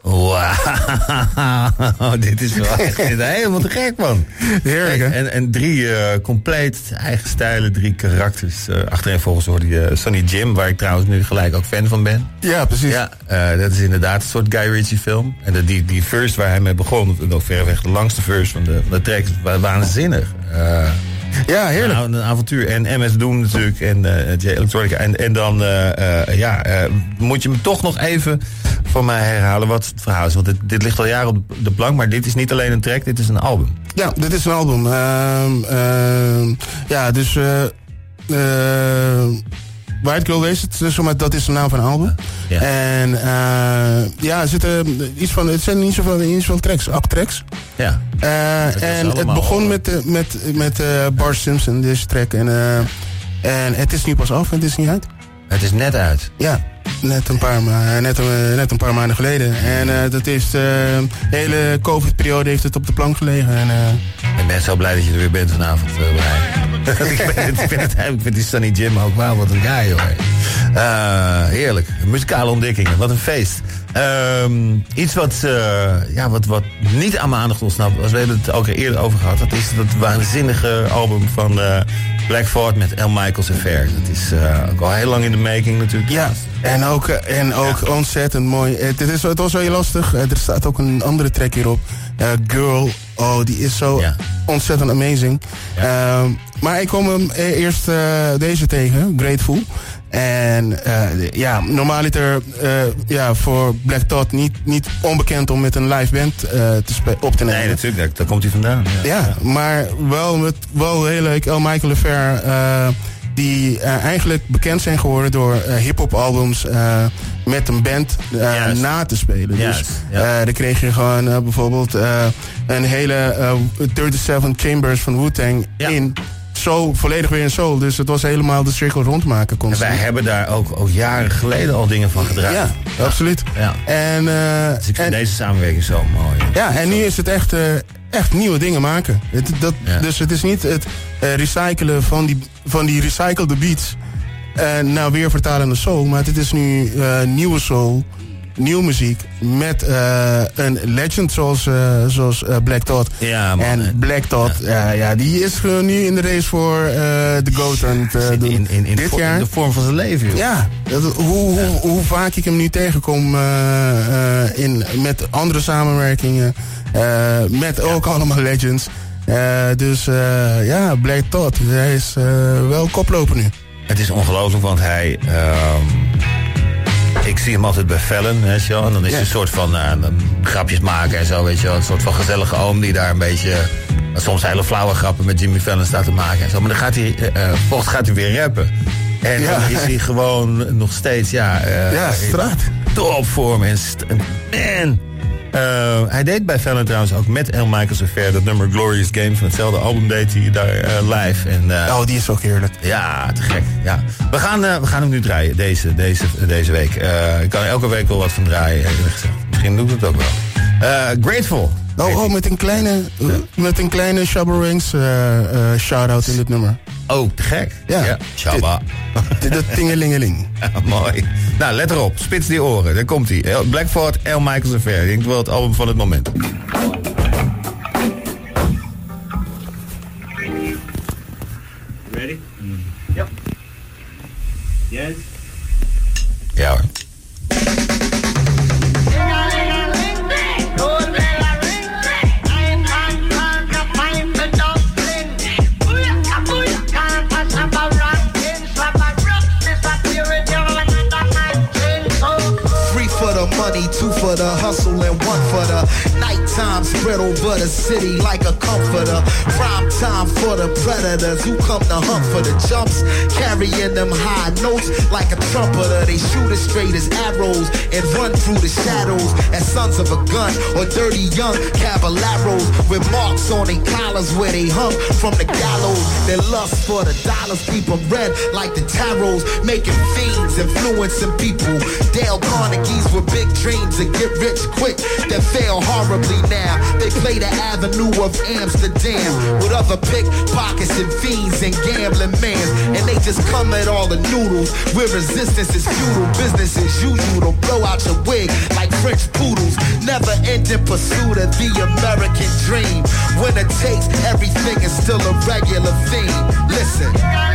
Wauw, dit is wel echt helemaal te gek, man. Heerlijk, hè? En, en drie uh, compleet eigen stijlen, drie karakters. Uh, achterin volgens hoorde je uh, Sonny Jim, waar ik trouwens nu gelijk ook fan van ben. Ja, precies. Ja, uh, dat is inderdaad een soort Guy Ritchie film. En de, die, die verse waar hij mee begon, nog verreweg de langste verse van de, van de track, is waanzinnig. Uh, Ja, heerlijk. Een, een avontuur. En M S Doom natuurlijk. En uh, J Electronica. En, en dan uh, uh, ja, uh, moet je me toch nog even voor mij herhalen wat het verhaal is. Want dit, dit ligt al jaren op de plank. Maar dit is niet alleen een track, dit is een album. Ja, dit is een album. Uh, uh, ja, dus... Uh, uh, White Girl Waste, dus, maar dat is de naam van een album. Ja. En uh, ja, er zitten iets van, het zijn niet zoveel, niet zoveel tracks, acht tracks. Ja. Uh, en het begon met, uh, met, met uh, Bart Simpson, deze track. En, uh, en het is nu pas af en het is niet uit. Het is net uit? Ja, net een paar, ma- net een, net een paar maanden geleden. En uh, dat heeft, uh, de hele COVID-periode heeft het op de plank gelegen. En, uh, ik ben zo blij dat je er weer bent vanavond. Uh, ik, ben, ik, vind het, ik vind die Sonny Jim ook wel wat een guy, hoor. Uh, heerlijk. Muzikale ontdekkingen. Wat een feest. Um, iets wat, uh, ja, wat, wat niet aan mijn aandacht ontsnapt was. We hebben het ook eerder over gehad. Dat is dat waanzinnige album van uh, Black Thought met Al Michaels Affair. Dat is uh, ook al heel lang in de making natuurlijk. Ja, en ook, uh, en ook ja. ontzettend mooi. Het, is, het was wel heel lastig. Uh, er staat ook een andere track hierop. Uh, Girl. Oh, die is zo ja. ontzettend amazing. Ja. Uh, maar ik kwam hem eerst uh, deze tegen, Grateful. En uh, ja, normaliter uh, ja, voor Black Thought niet, niet onbekend om met een live band uh, te spe- op te nemen. Nee, natuurlijk, daar, daar komt hij vandaan. Ja, ja, ja. Maar wel, met, wel heel leuk. Al Michael Affair, uh, die uh, eigenlijk bekend zijn geworden door uh, hip-hop albums uh, met een band uh, na te spelen. Juist, dus ja. uh, dan kreeg je gewoon uh, bijvoorbeeld uh, een hele uh, drieëndertig Chambers van Wu-Tang ja. in. Zo, volledig weer in soul. Dus het was helemaal de cirkel rondmaken. En wij hebben daar ook, ook jaren geleden al dingen van gedraaid. Ja, ja. absoluut. Ja. En, uh, dus ik vind en, deze samenwerking zo mooi. Ja, en nu is het echt, uh, echt nieuwe dingen maken. Het, dat, ja. Dus het is niet het uh, recyclen van die, van die recyclede beats uh, nou weer vertalen naar soul. Maar het is nu uh, nieuwe soul, nieuwe muziek met uh, een legend zoals, uh, zoals uh, Black Thought. Ja, man, en Black Thought, ja. Uh, ja, die is uh, nu in de race voor uh, de GOAT. En, uh, in, in, in, in dit de, jaar. In de vorm van zijn leven. Joh. Ja, dat, hoe, hoe, ja. hoe vaak ik hem nu tegenkom uh, uh, in, met andere samenwerkingen. Uh, met ja. ook allemaal legends. Uh, dus uh, ja, Black Thought, hij is uh, wel koploper nu. Het is ongelooflijk, want hij... Uh, ik zie hem altijd bij Fallon, weet je wel. En dan is hij ja. een soort van uh, grapjes maken en zo, weet je wel. Een soort van gezellige oom die daar een beetje... Uh, soms hele flauwe grappen met Jimmy Fallon staat te maken en zo. Maar dan gaat hij... Uh, volgens gaat hij weer rappen. En ja. dan is hij gewoon nog steeds, ja... Uh, ja, straat. Topvorm en... St- en Uh, hij deed bij Fallon trouwens ook met Al Michaels Affair dat nummer Glorious Game van hetzelfde album deed hij daar uh, live. En, uh, oh, die is ook heerlijk. Ja, te gek. Ja. We, gaan, uh, we gaan hem nu draaien deze, deze, deze week. Uh, ik kan er elke week wel wat van draaien, eerlijk gezegd. Misschien doet het ook wel. Uh, Grateful. Oh, oh, met een kleine, uh, met een kleine Shabba Ranks uh, uh, shout-out in dit nummer. Oh, te gek. Ja. ja. Shabba. De tingelingeling. Ja, mooi. Nou, let erop. Spits die oren. Daar komt hij. Black Thought, Al Michaels Affair. Ik denk wel het album van het moment. Ready? Mm. Yep. Yes? Ja hoor. Money, two for the hustle and one for the nighttime spread over the city like a comforter. Prime time for the predators who come to hunt for the jumps, carrying them high notes like a trumpeter. They shoot as straight as arrows and run through the shadows as sons of a gun or dirty young caballeros with marks on their collars where they hung from the gallows. Their lust for the dollars keep them red like the tarots, making fiends, influencing people. Dale Carnegie's with big dreams and get rich quick that fail horribly now. They play the avenue of Amsterdam with other pickpockets and fiends and gambling mans. And they just come at all the noodles where resistance is futile. Business as usual to blow out your wig like French poodles. Never ending pursuit of the American dream. When it takes, everything is still a regular theme. Listen.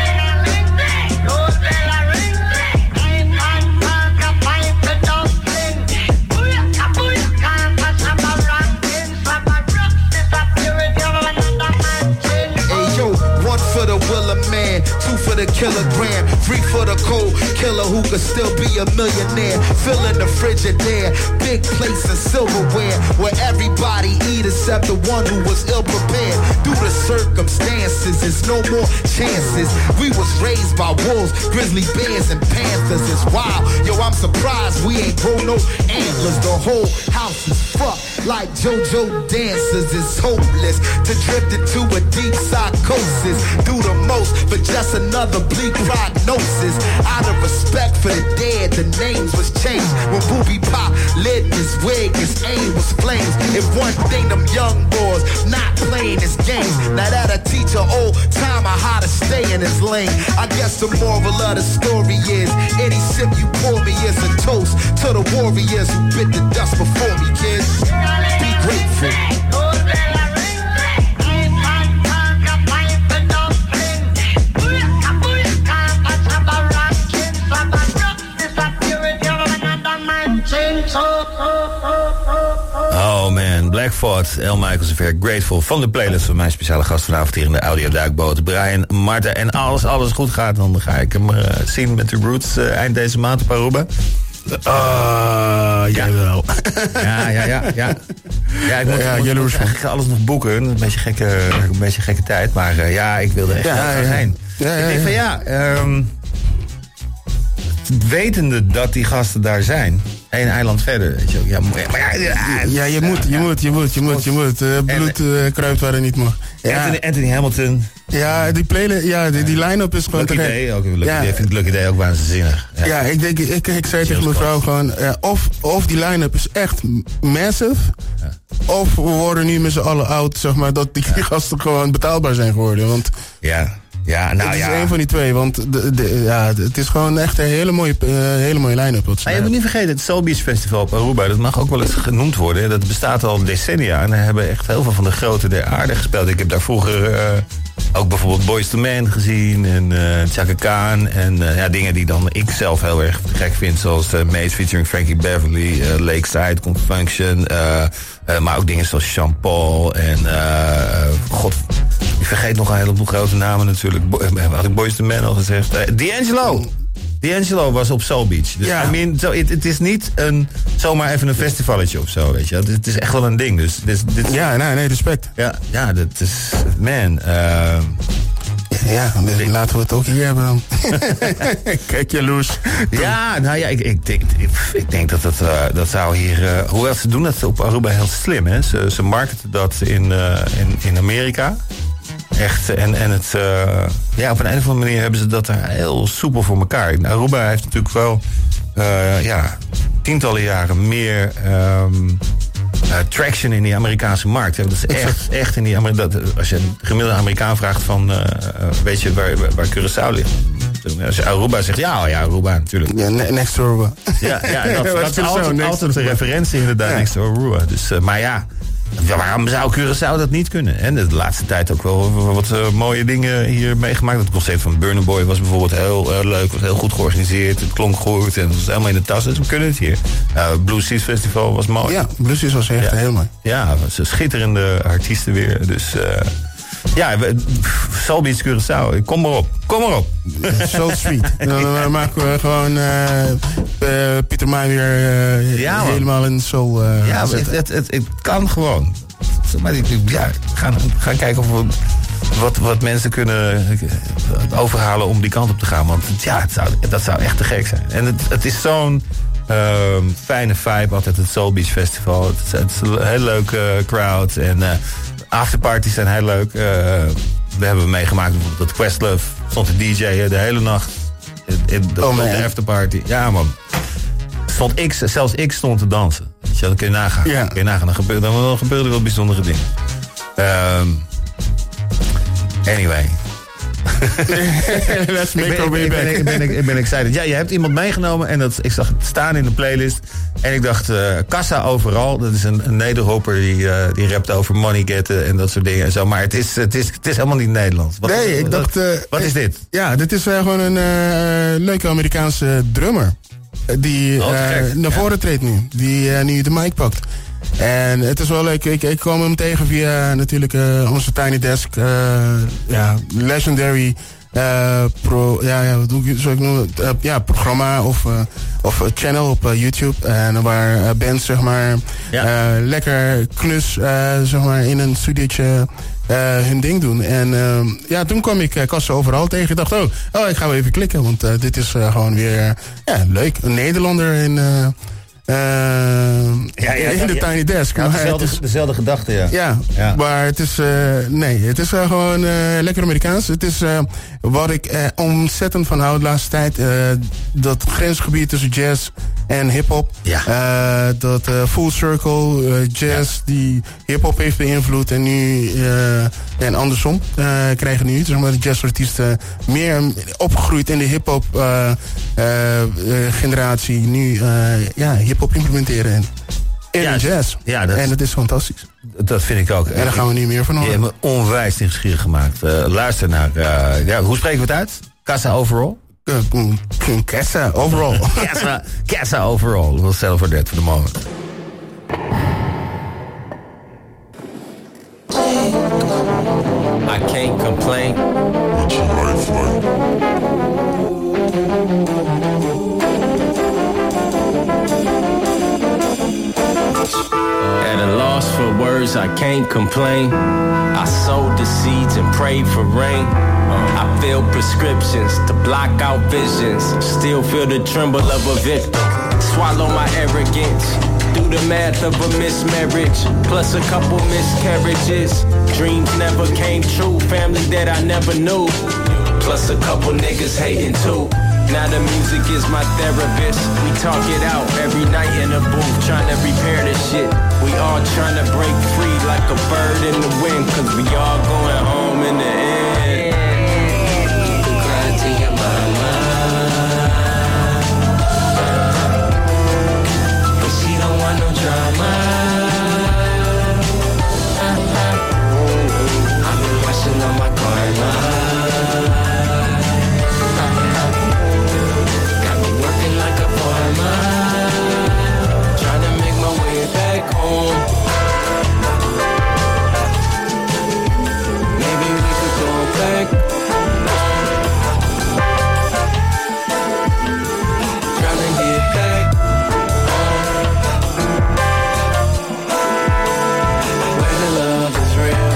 For the will of man, two for the kilogram, three for the cold killer who could still be a millionaire. Filling the Frigidaire, big plates and silverware, where everybody eat except the one who was ill prepared. Due to circumstances, there's no more chances. We was raised by wolves, grizzly bears, and panthers. It's wild, yo, I'm surprised we ain't grown no antlers. The whole house is fucked like JoJo dancers. It's hopeless to drift into a deep psychosis. Do the most, but just another bleak prognosis. Out of respect for the dead, the names was changed. When Booby Pop lit his wig, his aim was flames. If one thing them young boys not playing his games, now that'll teach an old timer how to stay in his lane. I guess the moral of the story is any sip you pour me is a toast to the warriors who bit the dust before me, kids. Be grateful. Oh man, Black Thought, L. Michael Sever, Grateful. Van de playlist van mijn speciale gast vanavond hier in de audioduikboot. Brian, Marta. En als alles goed gaat, dan ga ik hem uh, zien met de Roots uh, eind deze maand op Aruba. Ah, uh, jij wel. Ja, ja, ja, ja. Ja, ik moet, ja, moet, moet eigenlijk alles nog boeken. Een beetje gekke, een beetje gekke tijd. Maar uh, ja, ik wilde echt ja, ja, zijn. Ja, ja, ik denk ja. van ja, um, wetende dat die gasten daar zijn, één eiland verder, weet je ook. Ja, maar ja, ja, ja, je moet, je moet, je moet, je moet, je moet. Uh, bloed uh, kruipt waar het niet mag. Ja. Anthony, Anthony Hamilton. Ja, die playlist, ja, die, die line-up is gewoon Lucky Day, ook, Lucky ja. Day, vind ik Lucky Day ook waanzinnig. Ja, ja ik denk, ik, ik zei tegen mevrouw gewoon, ja, of, of die line-up is echt massive, ja. of we worden nu met z'n allen oud, zeg maar, dat die ja. gasten gewoon betaalbaar zijn geworden, want... Ja. Ja, nou het is ja. één van die twee, want de, de, ja, het is gewoon echt een hele mooie, uh, hele mooie line-up. Wat maar je moet niet vergeten, het Soul Beach Festival op Aruba, dat mag ook wel eens genoemd worden. Dat bestaat al decennia en daar hebben echt heel veel van de grote der aarde gespeeld. Ik heb daar vroeger uh, ook bijvoorbeeld Boyz two Men gezien en uh, Chaka Khan en uh, ja, dingen die dan ik zelf heel erg gek vind, zoals uh, Mace featuring Frankie Beverly, uh, Lakeside, Confunction, uh, uh, maar ook dingen zoals Sean Paul en uh, god... Ik vergeet nog een heleboel grote namen natuurlijk. Bo- had ik Boyz two Men al gezegd. Uh, D'Angelo. D'Angelo was op Soul Beach. Dus ja. I mean, so, het, het is niet een, zomaar even een festivalletje of zo, weet je. Het, het is echt wel een ding. Dus, dit, dit, ja, nee, nee, respect. Ja, ja, dat is... Man, uh, ja, laten we het ook hier hebben. Kijk, jaloers. Ja, nou ja, ik, ik, denk, ik, ik denk dat dat, uh, dat zou hier... Uh, hoewel, ze doen dat op Aruba heel slim, hè. Ze, ze marketen dat in, uh, in, in Amerika. Echt, en, en het... Uh, ja, op een, een of andere manier hebben ze dat er heel soepel voor elkaar. Aruba heeft natuurlijk wel... Uh, ja, tientallen jaren meer... Um, Uh, traction in die Amerikaanse markt. Ja, dat is echt, echt in die Amer- dat, als je een gemiddelde Amerikaan vraagt van, uh, uh, weet je waar, waar Curaçao ligt? Als je Aruba zegt, ja, ja, Aruba natuurlijk. Ja, next to Aruba. Ja, ja dat, dat is altijd, altijd de referentie inderdaad, ja. Next to Aruba. Dus, uh, maar ja, waarom zou Curaçao dat niet kunnen? En de laatste tijd ook wel wat uh, mooie dingen hier meegemaakt. Het concert van Burna Boy was bijvoorbeeld heel uh, leuk, was heel goed georganiseerd. Het klonk goed en het was helemaal in de tas. Dus we kunnen het hier. Uh, Blue Seas Festival was mooi. Ja, Blue Seas was echt ja. heel mooi. Ja, ze schitterende artiesten weer. Dus uh, ja, Soul Beach Curaçao. Kom maar op. Kom maar op. Soul Street. Dan maken we gewoon uh, uh, Pieter Maai weer uh, ja, helemaal in soul uh, ja, het, het, het, het kan gewoon. Maar ja, gaan, gaan kijken of we wat, wat mensen kunnen overhalen om die kant op te gaan. Want ja, het zou, dat zou echt te gek zijn. En het, het is zo'n um, fijne vibe, altijd het Soul Beach Festival. Het is, het is een heel leuke uh, crowd. En uh, afterparties zijn heel leuk. Uh, we hebben meegemaakt bijvoorbeeld dat Questlove stond te D J'en de hele nacht. In de, oh, de afterparty. Ja man. Stond ik, zelfs ik stond te dansen. je, dan kun je nagaan. Ja. Kun je nagaan. Dan gebeuren dan wel, gebeuren er wel bijzondere dingen. Um, anyway. Let's make ik, ben, our way ik, back. ben, ik, ben, ik, ik ben excited. Ja, je hebt iemand meegenomen en dat, ik zag het staan in de playlist. En ik dacht, uh, Kassa Overal. Dat is een, een nederhopper die, uh, die rapt over money getten en dat soort dingen en zo. Maar het is, het is, het is helemaal niet Nederlands. Wat, nee, ik wat, dacht... Uh, wat is dit? Ja, dit is uh, gewoon een uh, leuke Amerikaanse drummer. Die uh, oh, naar voren ja. treedt nu. Die uh, nu de mic pakt. En het is wel leuk. Ik, ik kwam hem tegen via natuurlijk uh, onze Tiny Desk. Uh, ja, legendary... Uh, pro, ja, ja, wat doe ik, zou ik noemen? Uh, ja, programma of, uh, of channel op uh, YouTube. En waar uh, bands, zeg maar, ja. uh, lekker knus, uh, zeg maar, in een studiootje uh, hun ding doen. En uh, ja, toen kwam ik uh, Kassa Overal tegen. Ik dacht, oh, oh ik ga wel even klikken, want uh, dit is uh, gewoon weer, uh, ja, leuk. Een Nederlander in... Uh, Uh, ja, ja, in de ja, Tiny Desk. Ja, dezelfde, is, dezelfde gedachte, ja. Ja, ja. Maar het is... Uh, nee, het is uh, gewoon uh, lekker Amerikaans. Het is uh, wat ik uh, ontzettend van hou de laatste tijd. Uh, dat grensgebied tussen jazz en hip-hop. Ja. Uh, dat uh, full circle uh, jazz ja. die hip-hop heeft beïnvloed. En nu... Uh, en andersom uh, krijgen nu zeg maar, de jazzartiesten meer opgegroeid in de hip-hop uh, uh, uh, generatie. Nu uh, ja, hip-hop implementeren in, in ja, de jazz. Ja, dat, en dat is fantastisch. Dat vind ik ook. En daar gaan we niet meer van horen. Je hebt me onwijs nieuwsgierig gemaakt. Uh, luister naar... Uh, ja, hoe spreken we het uit? Kassa Overall? Uh, Kassa Overall. Kassa, Kassa Overall. We'll settle for that for the moment. I can't complain. What's your life like? At a loss for words, I can't complain. I sowed the seeds and prayed for rain. I filled prescriptions to block out visions. Still feel the tremble of a victim. Swallow my arrogance. Do the math of a mismarriage, plus a couple miscarriages. Dreams never came true, family that I never knew. Plus a couple niggas hating too. Now the music is my therapist. We talk it out every night in the booth, trying to repair this shit. We all trying to break free like a bird in the wind, cause we all going home in the end. You can cry to your mama, but she don't want no drama. I've been watching on my karma. Trying to make my way back home. Maybe we could go back. Trying to get back home, where the love is real.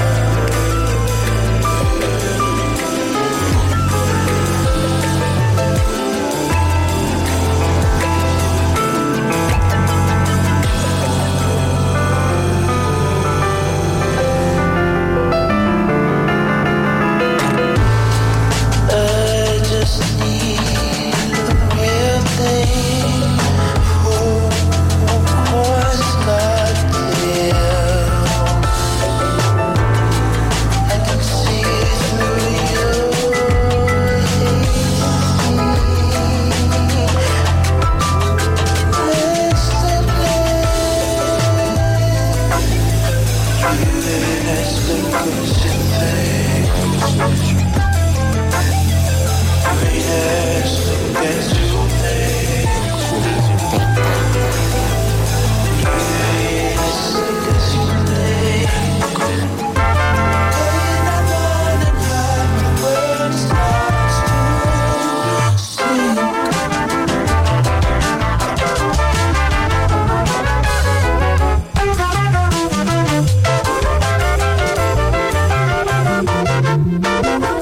We'll be right back.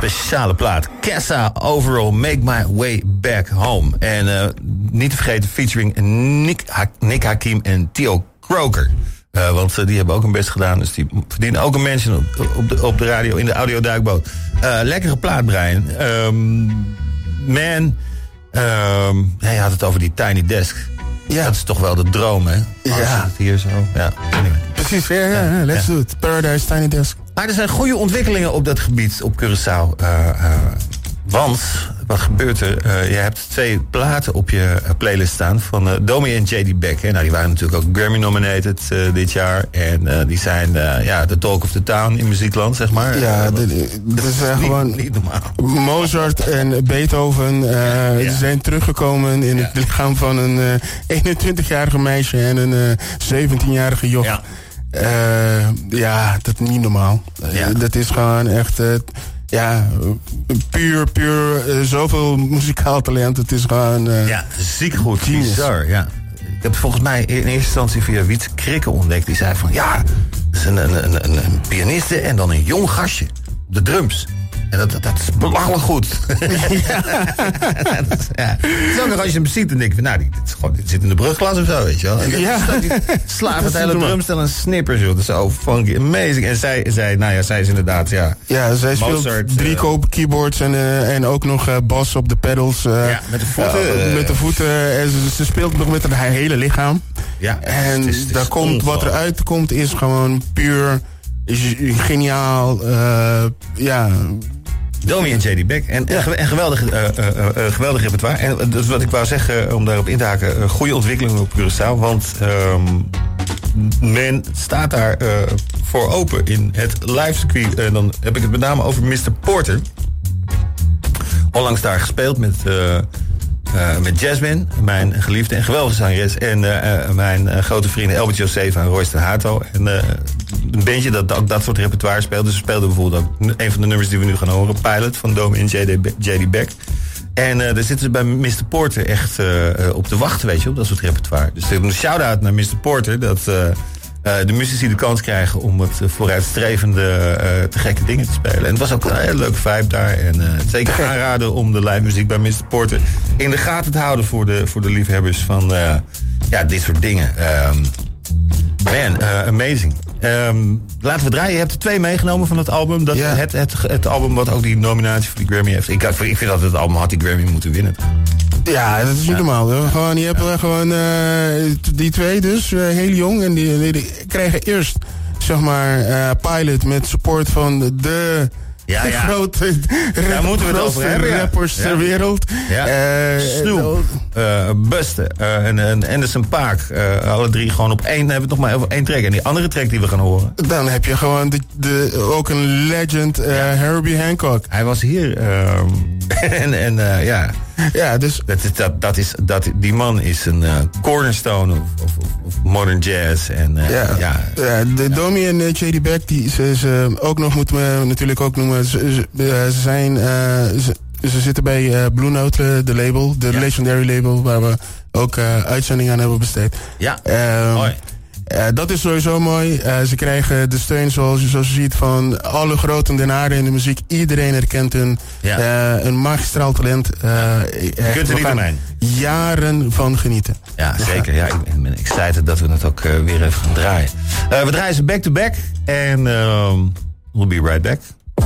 speciale plaat. Kessa, Overall, Make My Way Back Home. En uh, niet te vergeten featuring Nick, ha- Nick Hakim en Theo Croker. Uh, want uh, die hebben ook hun best gedaan. Dus die verdienen ook een mention op, op, de, op de radio, in de audioduikboot. Uh, lekkere plaat, Brian. Um, man, um, hij had het over die Tiny Desk. Ja. Dat is toch wel de droom, hè? Als ja. het hier zo. Ja. Anyway. Precies, ja, ja, ja. Let's ja. do it. Paradise, Tiny Desk. Maar er zijn goede ontwikkelingen op dat gebied op Curaçao. Uh, uh, want, wat gebeurt er? Uh, je hebt twee platen op je uh, playlist staan van uh, Domi en J D Beck. Hè? Nou, die waren natuurlijk ook Grammy-nominated uh, dit jaar. En uh, die zijn uh, ja, de talk of the town in muziekland, zeg maar. Ja, uh, dat is uh, gewoon... Niet normaal. Mozart en Beethoven uh, ja, ja. zijn teruggekomen in ja. het lichaam van een uh, eenentwintigjarige meisje en een uh, zeventienjarige joch. Ja. Uh, ja, dat is niet normaal. Ja. Uh, dat is gewoon echt... Uh, Ja, puur, puur, uh, zoveel muzikaal talent. Het is gewoon... Uh, ja, ziek goed, bizar, ja. Ik heb volgens mij in eerste instantie via Wietse Krikke ontdekt. Die zei van, ja, dat is een, een, een, een pianiste en dan een jong gastje op de drums. En dat, dat, dat is belachelijk goed. Ja. dat is, ja. Het is ook nog als je hem ziet, dan denk je van, nou, dit, dit, is gewoon, dit zit in de brugklas of zo, weet je wel. En ja. Slaat het hele drumstel en snippers, joh. Dat is zo funky, amazing. En zij, zij, nou ja, zij is inderdaad, ja... Ja, zij speelt Mozart, drie uh, kopen keyboards en, uh, en ook nog uh, bas op de pedals. Uh, ja, met de voeten. Uh, met de voeten. En ze, ze speelt nog met haar hele lichaam. Ja, en het is, het is daar komt, wat eruit komt is gewoon puur geniaal. Uh, ja... Domi en J D Beck. En, ja. en geweldig, uh, uh, uh, geweldig repertoire. En dus wat ik wou zeggen, om daarop in te haken... Uh, goede ontwikkelingen op Curaçao. Want um, men staat daar uh, voor open in het livecircuit. En uh, dan heb ik het met name over mister Porter. Onlangs daar gespeeld met... Uh, Uh, met Jasmine, mijn geliefde en geweldige zangeres. En uh, uh, mijn uh, grote vrienden Elbert Josefa en Royce de Hato. En uh, een bandje dat ook dat soort repertoire speelt. Dus we speelden bijvoorbeeld ook een van de nummers die we nu gaan horen. Pilot van Domi en J D Beck. En uh, daar zitten ze bij mister Porter echt uh, uh, op te wachten, weet je, op dat soort repertoire. Dus een shout-out naar mister Porter. Dat uh, uh, de muzici de kans krijgen om het uh, vooruitstrevende uh, te gekke dingen te spelen. En het was ook een hele leuke vibe daar. En uh, zeker aanraden om de live muziek bij mister Porter in de gaten te houden voor de, voor de liefhebbers van uh, ja, dit soort dingen. Um, man, uh, amazing. Um, laten we draaien. Je hebt er twee meegenomen van het album. Dat, yeah. het, het, het album wat ook die nominatie voor die Grammy heeft. Ik, ik vind dat het album had die Grammy moeten winnen. Ja, dat is niet ja. normaal. Hoor. Gewoon, je hebt ja. gewoon uh, die twee dus, uh, heel jong. En die, die, die krijgen eerst, zeg maar, uh, Pilot met support van de... de Ja, ja. grote Daar moeten we het over hebben, rappers ja. ter wereld. Ja. Uh, Snoop, uh, Busta uh, en, en Anderson .Paak. Uh, alle drie gewoon op één. Dan hebben we het nog maar over één track. En die andere track die we gaan horen. Dan heb je gewoon de, de, ook een legend, uh, ja. Herbie Hancock. Hij was hier. Uh, en en uh, ja. Ja, dus... Dat is, dat, dat is, dat, die man is een uh, cornerstone of, of, of modern jazz. En, uh, ja. Ja, ja, de ja. Domi en uh, J D Beck, die ze, ze ook nog moeten we natuurlijk ook noemen. Ze, ze, ze zijn, uh, ze, ze zitten bij uh, Blue Note, uh, de label, de ja. legendary label, waar we ook uh, uitzendingen aan hebben besteed. Ja, uh, mooi. Uh, dat is sowieso mooi. Uh, ze krijgen de steun zoals je, zoals je ziet van alle groten den aarde in de muziek. Iedereen herkent hun. Ja. Uh, een magistraal talent. Uh, je kunt er niet omheen. Jaren van genieten. Ja, zeker. Ja, ik ben excited dat we het ook uh, weer even gaan draaien. Uh, we draaien ze back to back. En uh, we'll be right back.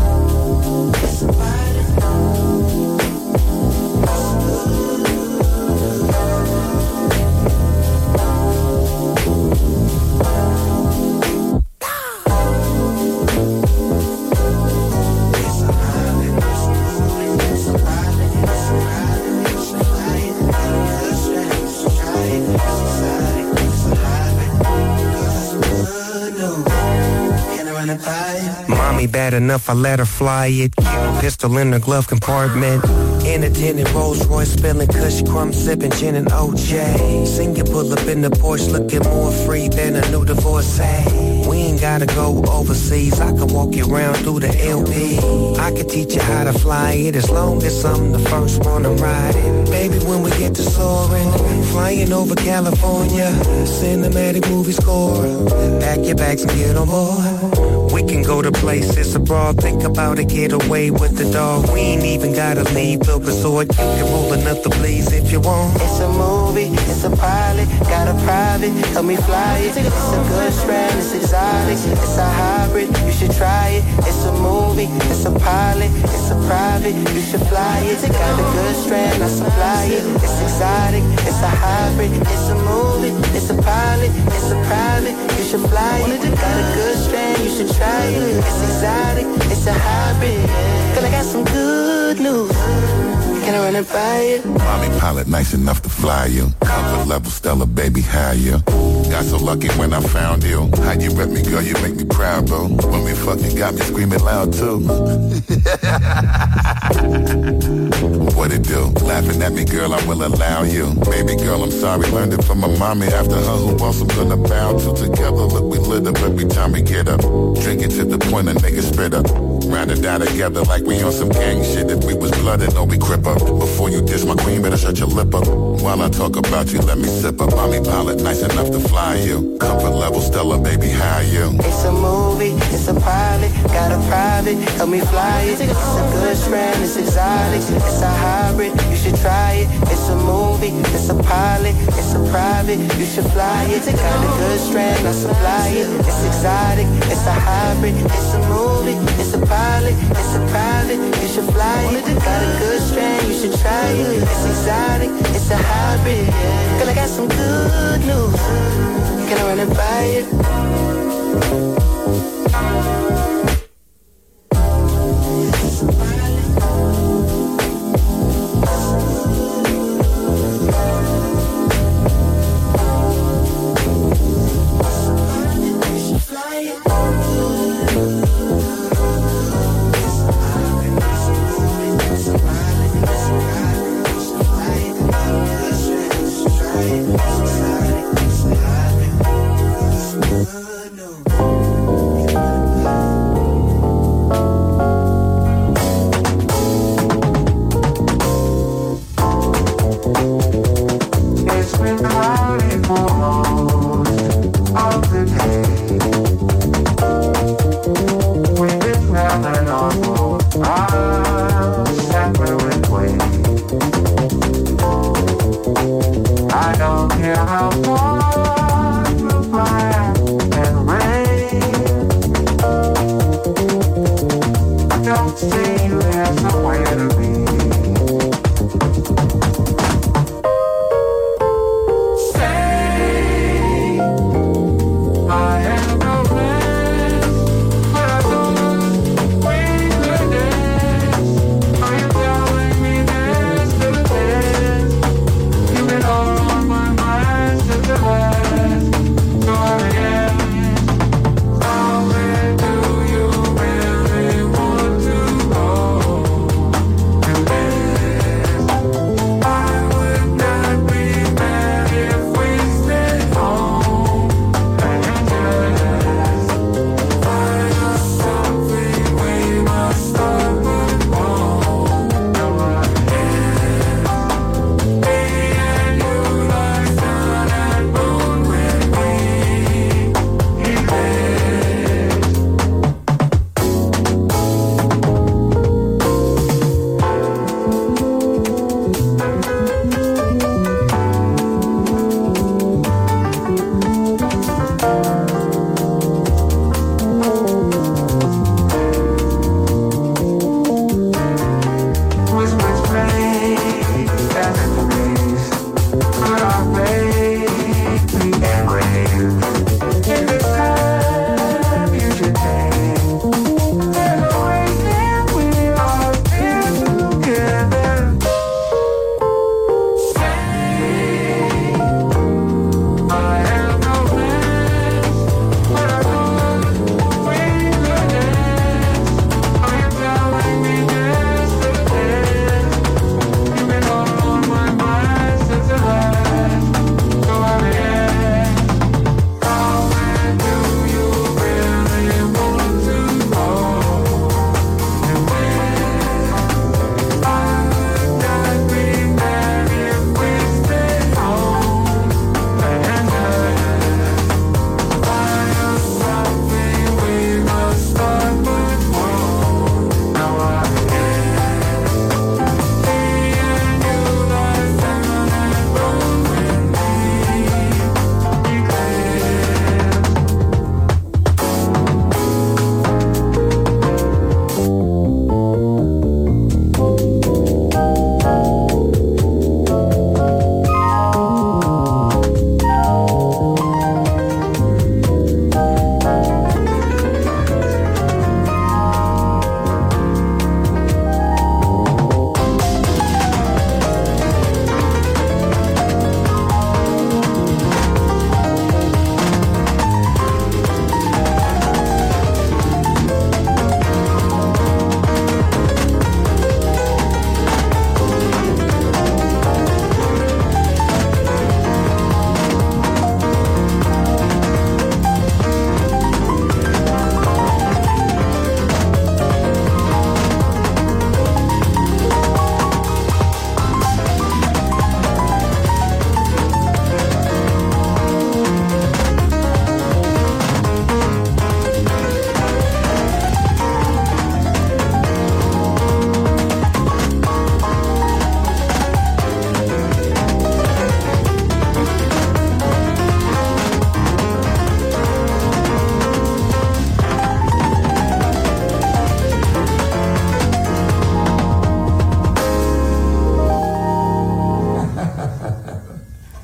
Mommy bad enough, I let her fly it. Keep a pistol in her glove compartment. Independent Rolls Royce spilling Kush crumb, sipping gin and O J. Seen you pull up in the Porsche, looking more free than a new divorcee. We ain't gotta go overseas, I can walk you around through the L P. I can teach you how to fly it as long as I'm the first one to ride it. Baby, when we get to soaring, flying over California, cinematic movie score. Pack your bags and get on board. We can go to places abroad, think about a getaway with the dog. We ain't even gotta leave the resort. You can roll another blaze if you want. It's a movie, it's a pilot, got a private, help me fly it. It's a good strand, it's exotic, it's a hybrid, you should try it. It's a movie, it's a pilot, it's a private, you should fly it. Got a good strand, I supply it. It's exotic, it's a hybrid, it's a movie, it's a pilot, it's a private, you should fly it. Got a good strand, you should try it. It's exotic, it's a hybrid. Cause I got some good news. Can I run it by you? Mommy pilot nice enough to fly you. Comfort level stellar, baby, how you? Got so lucky when I found you. How you rep me, girl, you make me proud, bro. When we fuck, you got me screaming loud, too. What it do? Laughing at me, girl, I will allow you. Baby girl, I'm sorry, learned it from my mommy. After her, who else I'm gonna bow to? Together, look, we lit up every time we get up. Drink it to the point a nigga spit up. Round it down together like we on some gang shit. If we was blooded, no, we crip up. Before you dish my queen, better shut your lip up. While I talk about you, let me sip up. Mommy pilot, nice enough to fly you. Comfort level stellar, baby, how you? It's a movie, it's a pilot, got a private, help me fly it. It's a good strand, it's exotic, it's a hybrid, you should try it. It's a movie, it's a pilot, it's a private, you should fly it. Got a good strand, I supply it. It's exotic, it's a hybrid, it's a movie, it's a pilot, it's a private, you should fly it. Got a good strand, you should try it. It's exotic, it's a hybrid. Girl, I got some good news. Can I run it by you?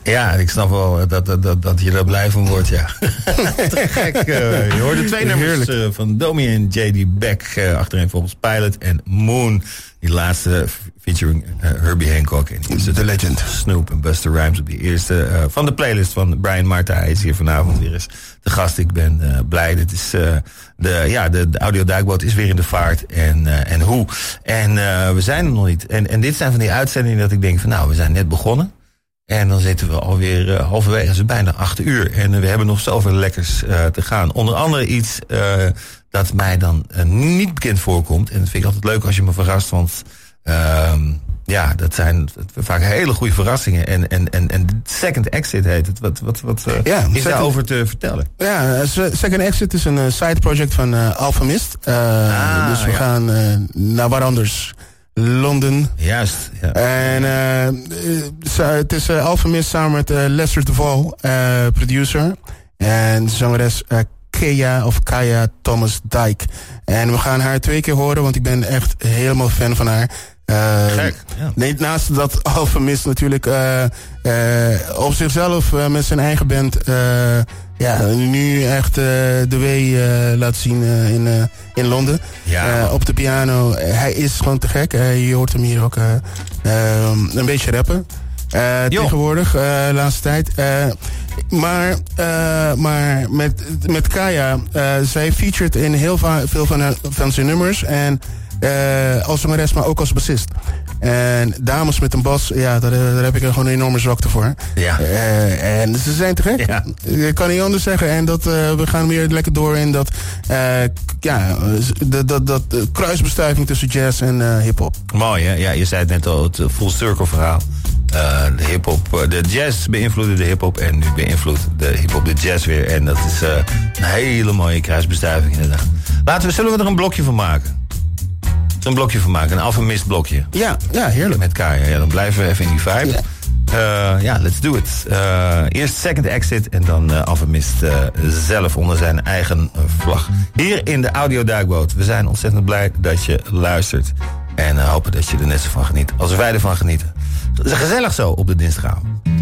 Ja, ik snap wel dat, dat, dat, dat je er blij van wordt, ja. Te gek. Uh, je hoorde twee nummers uh, van Domi en J D Beck. Uh, achterin volgens Pilot en Moon. Die laatste featuring uh, Herbie Hancock. En die The Legend. Snoop en Busta Rhymes op die eerste uh, van de playlist van Brian Marta. Hij is hier vanavond weer eens de gast. Ik ben uh, blij. Dit is uh, de, ja, de, de audioduikboot is weer in de vaart. En, uh, en hoe. En uh, we zijn er nog niet. En, en dit zijn van die uitzendingen dat ik denk van nou, we zijn net begonnen. En dan zitten we alweer uh, halverwege, het is bijna acht uur. En uh, we hebben nog zoveel lekkers uh, te gaan. Onder andere iets uh, dat mij dan uh, niet bekend voorkomt. En dat vind ik altijd leuk als je me verrast. Want uh, ja, dat zijn vaak hele goede verrassingen. En, en, en, en Second Exit heet het. Wat, wat, wat uh, ja, is second, daarover te vertellen? Ja, Second Exit is een uh, side project van uh, Alphamist. Uh, ah, dus we ja. gaan uh, naar waar anders... Londen. Juist. Ja. En uh, het is uh, Alphamist samen met uh, Lester Duval, uh, producer. En zangeres uh, Kea of Kaya Thomas Dyke. En we gaan haar twee keer horen, want ik ben echt helemaal fan van haar. Uh, Gek, ja. Nee, naast dat Alphamist natuurlijk uh, uh, op zichzelf uh, met zijn eigen band... Uh, ja, nu echt uh, de W uh, laat zien uh, in, uh, in Londen. Ja. Uh, op de piano. Hij is gewoon te gek. Uh, je hoort hem hier ook uh, uh, een beetje rappen. Uh, tegenwoordig, uh, de laatste tijd. Uh, maar uh, maar met, met Kaya, uh, zij featured in heel va- veel van, haar, van zijn nummers. En uh, als zangeres, maar ook als bassist. En dames met een bas, ja, daar, daar heb ik er gewoon een enorme zwakte voor. Ja. Uh, en ze zijn te gek. Ja. Ik kan niet anders zeggen. En dat, uh, we gaan weer lekker door in dat, uh, ja, dat, dat, dat uh, kruisbestuiving tussen jazz en uh, hiphop. Mooi, hè? Ja, je zei het net al, het full circle verhaal. Uh, de hiphop, de jazz beïnvloedde de hiphop en nu beïnvloedt de hiphop de jazz weer. En dat is uh, een hele mooie kruisbestuiving inderdaad. Laten we, zullen we er een blokje van maken? Een blokje van maken, een Alphamist blokje. Ja, ja, heerlijk. Met Kaya, ja, dan blijven we even in die vibe. Ja, uh, ja let's do it. Uh, eerst Second Exit en dan uh, Alphamist uh, zelf onder zijn eigen uh, vlag. Hier in de audioduikboot. We zijn ontzettend blij dat je luistert. En uh, hopen dat je er net zo van geniet als wij ervan genieten. Gezellig zo op de dinsdagavond.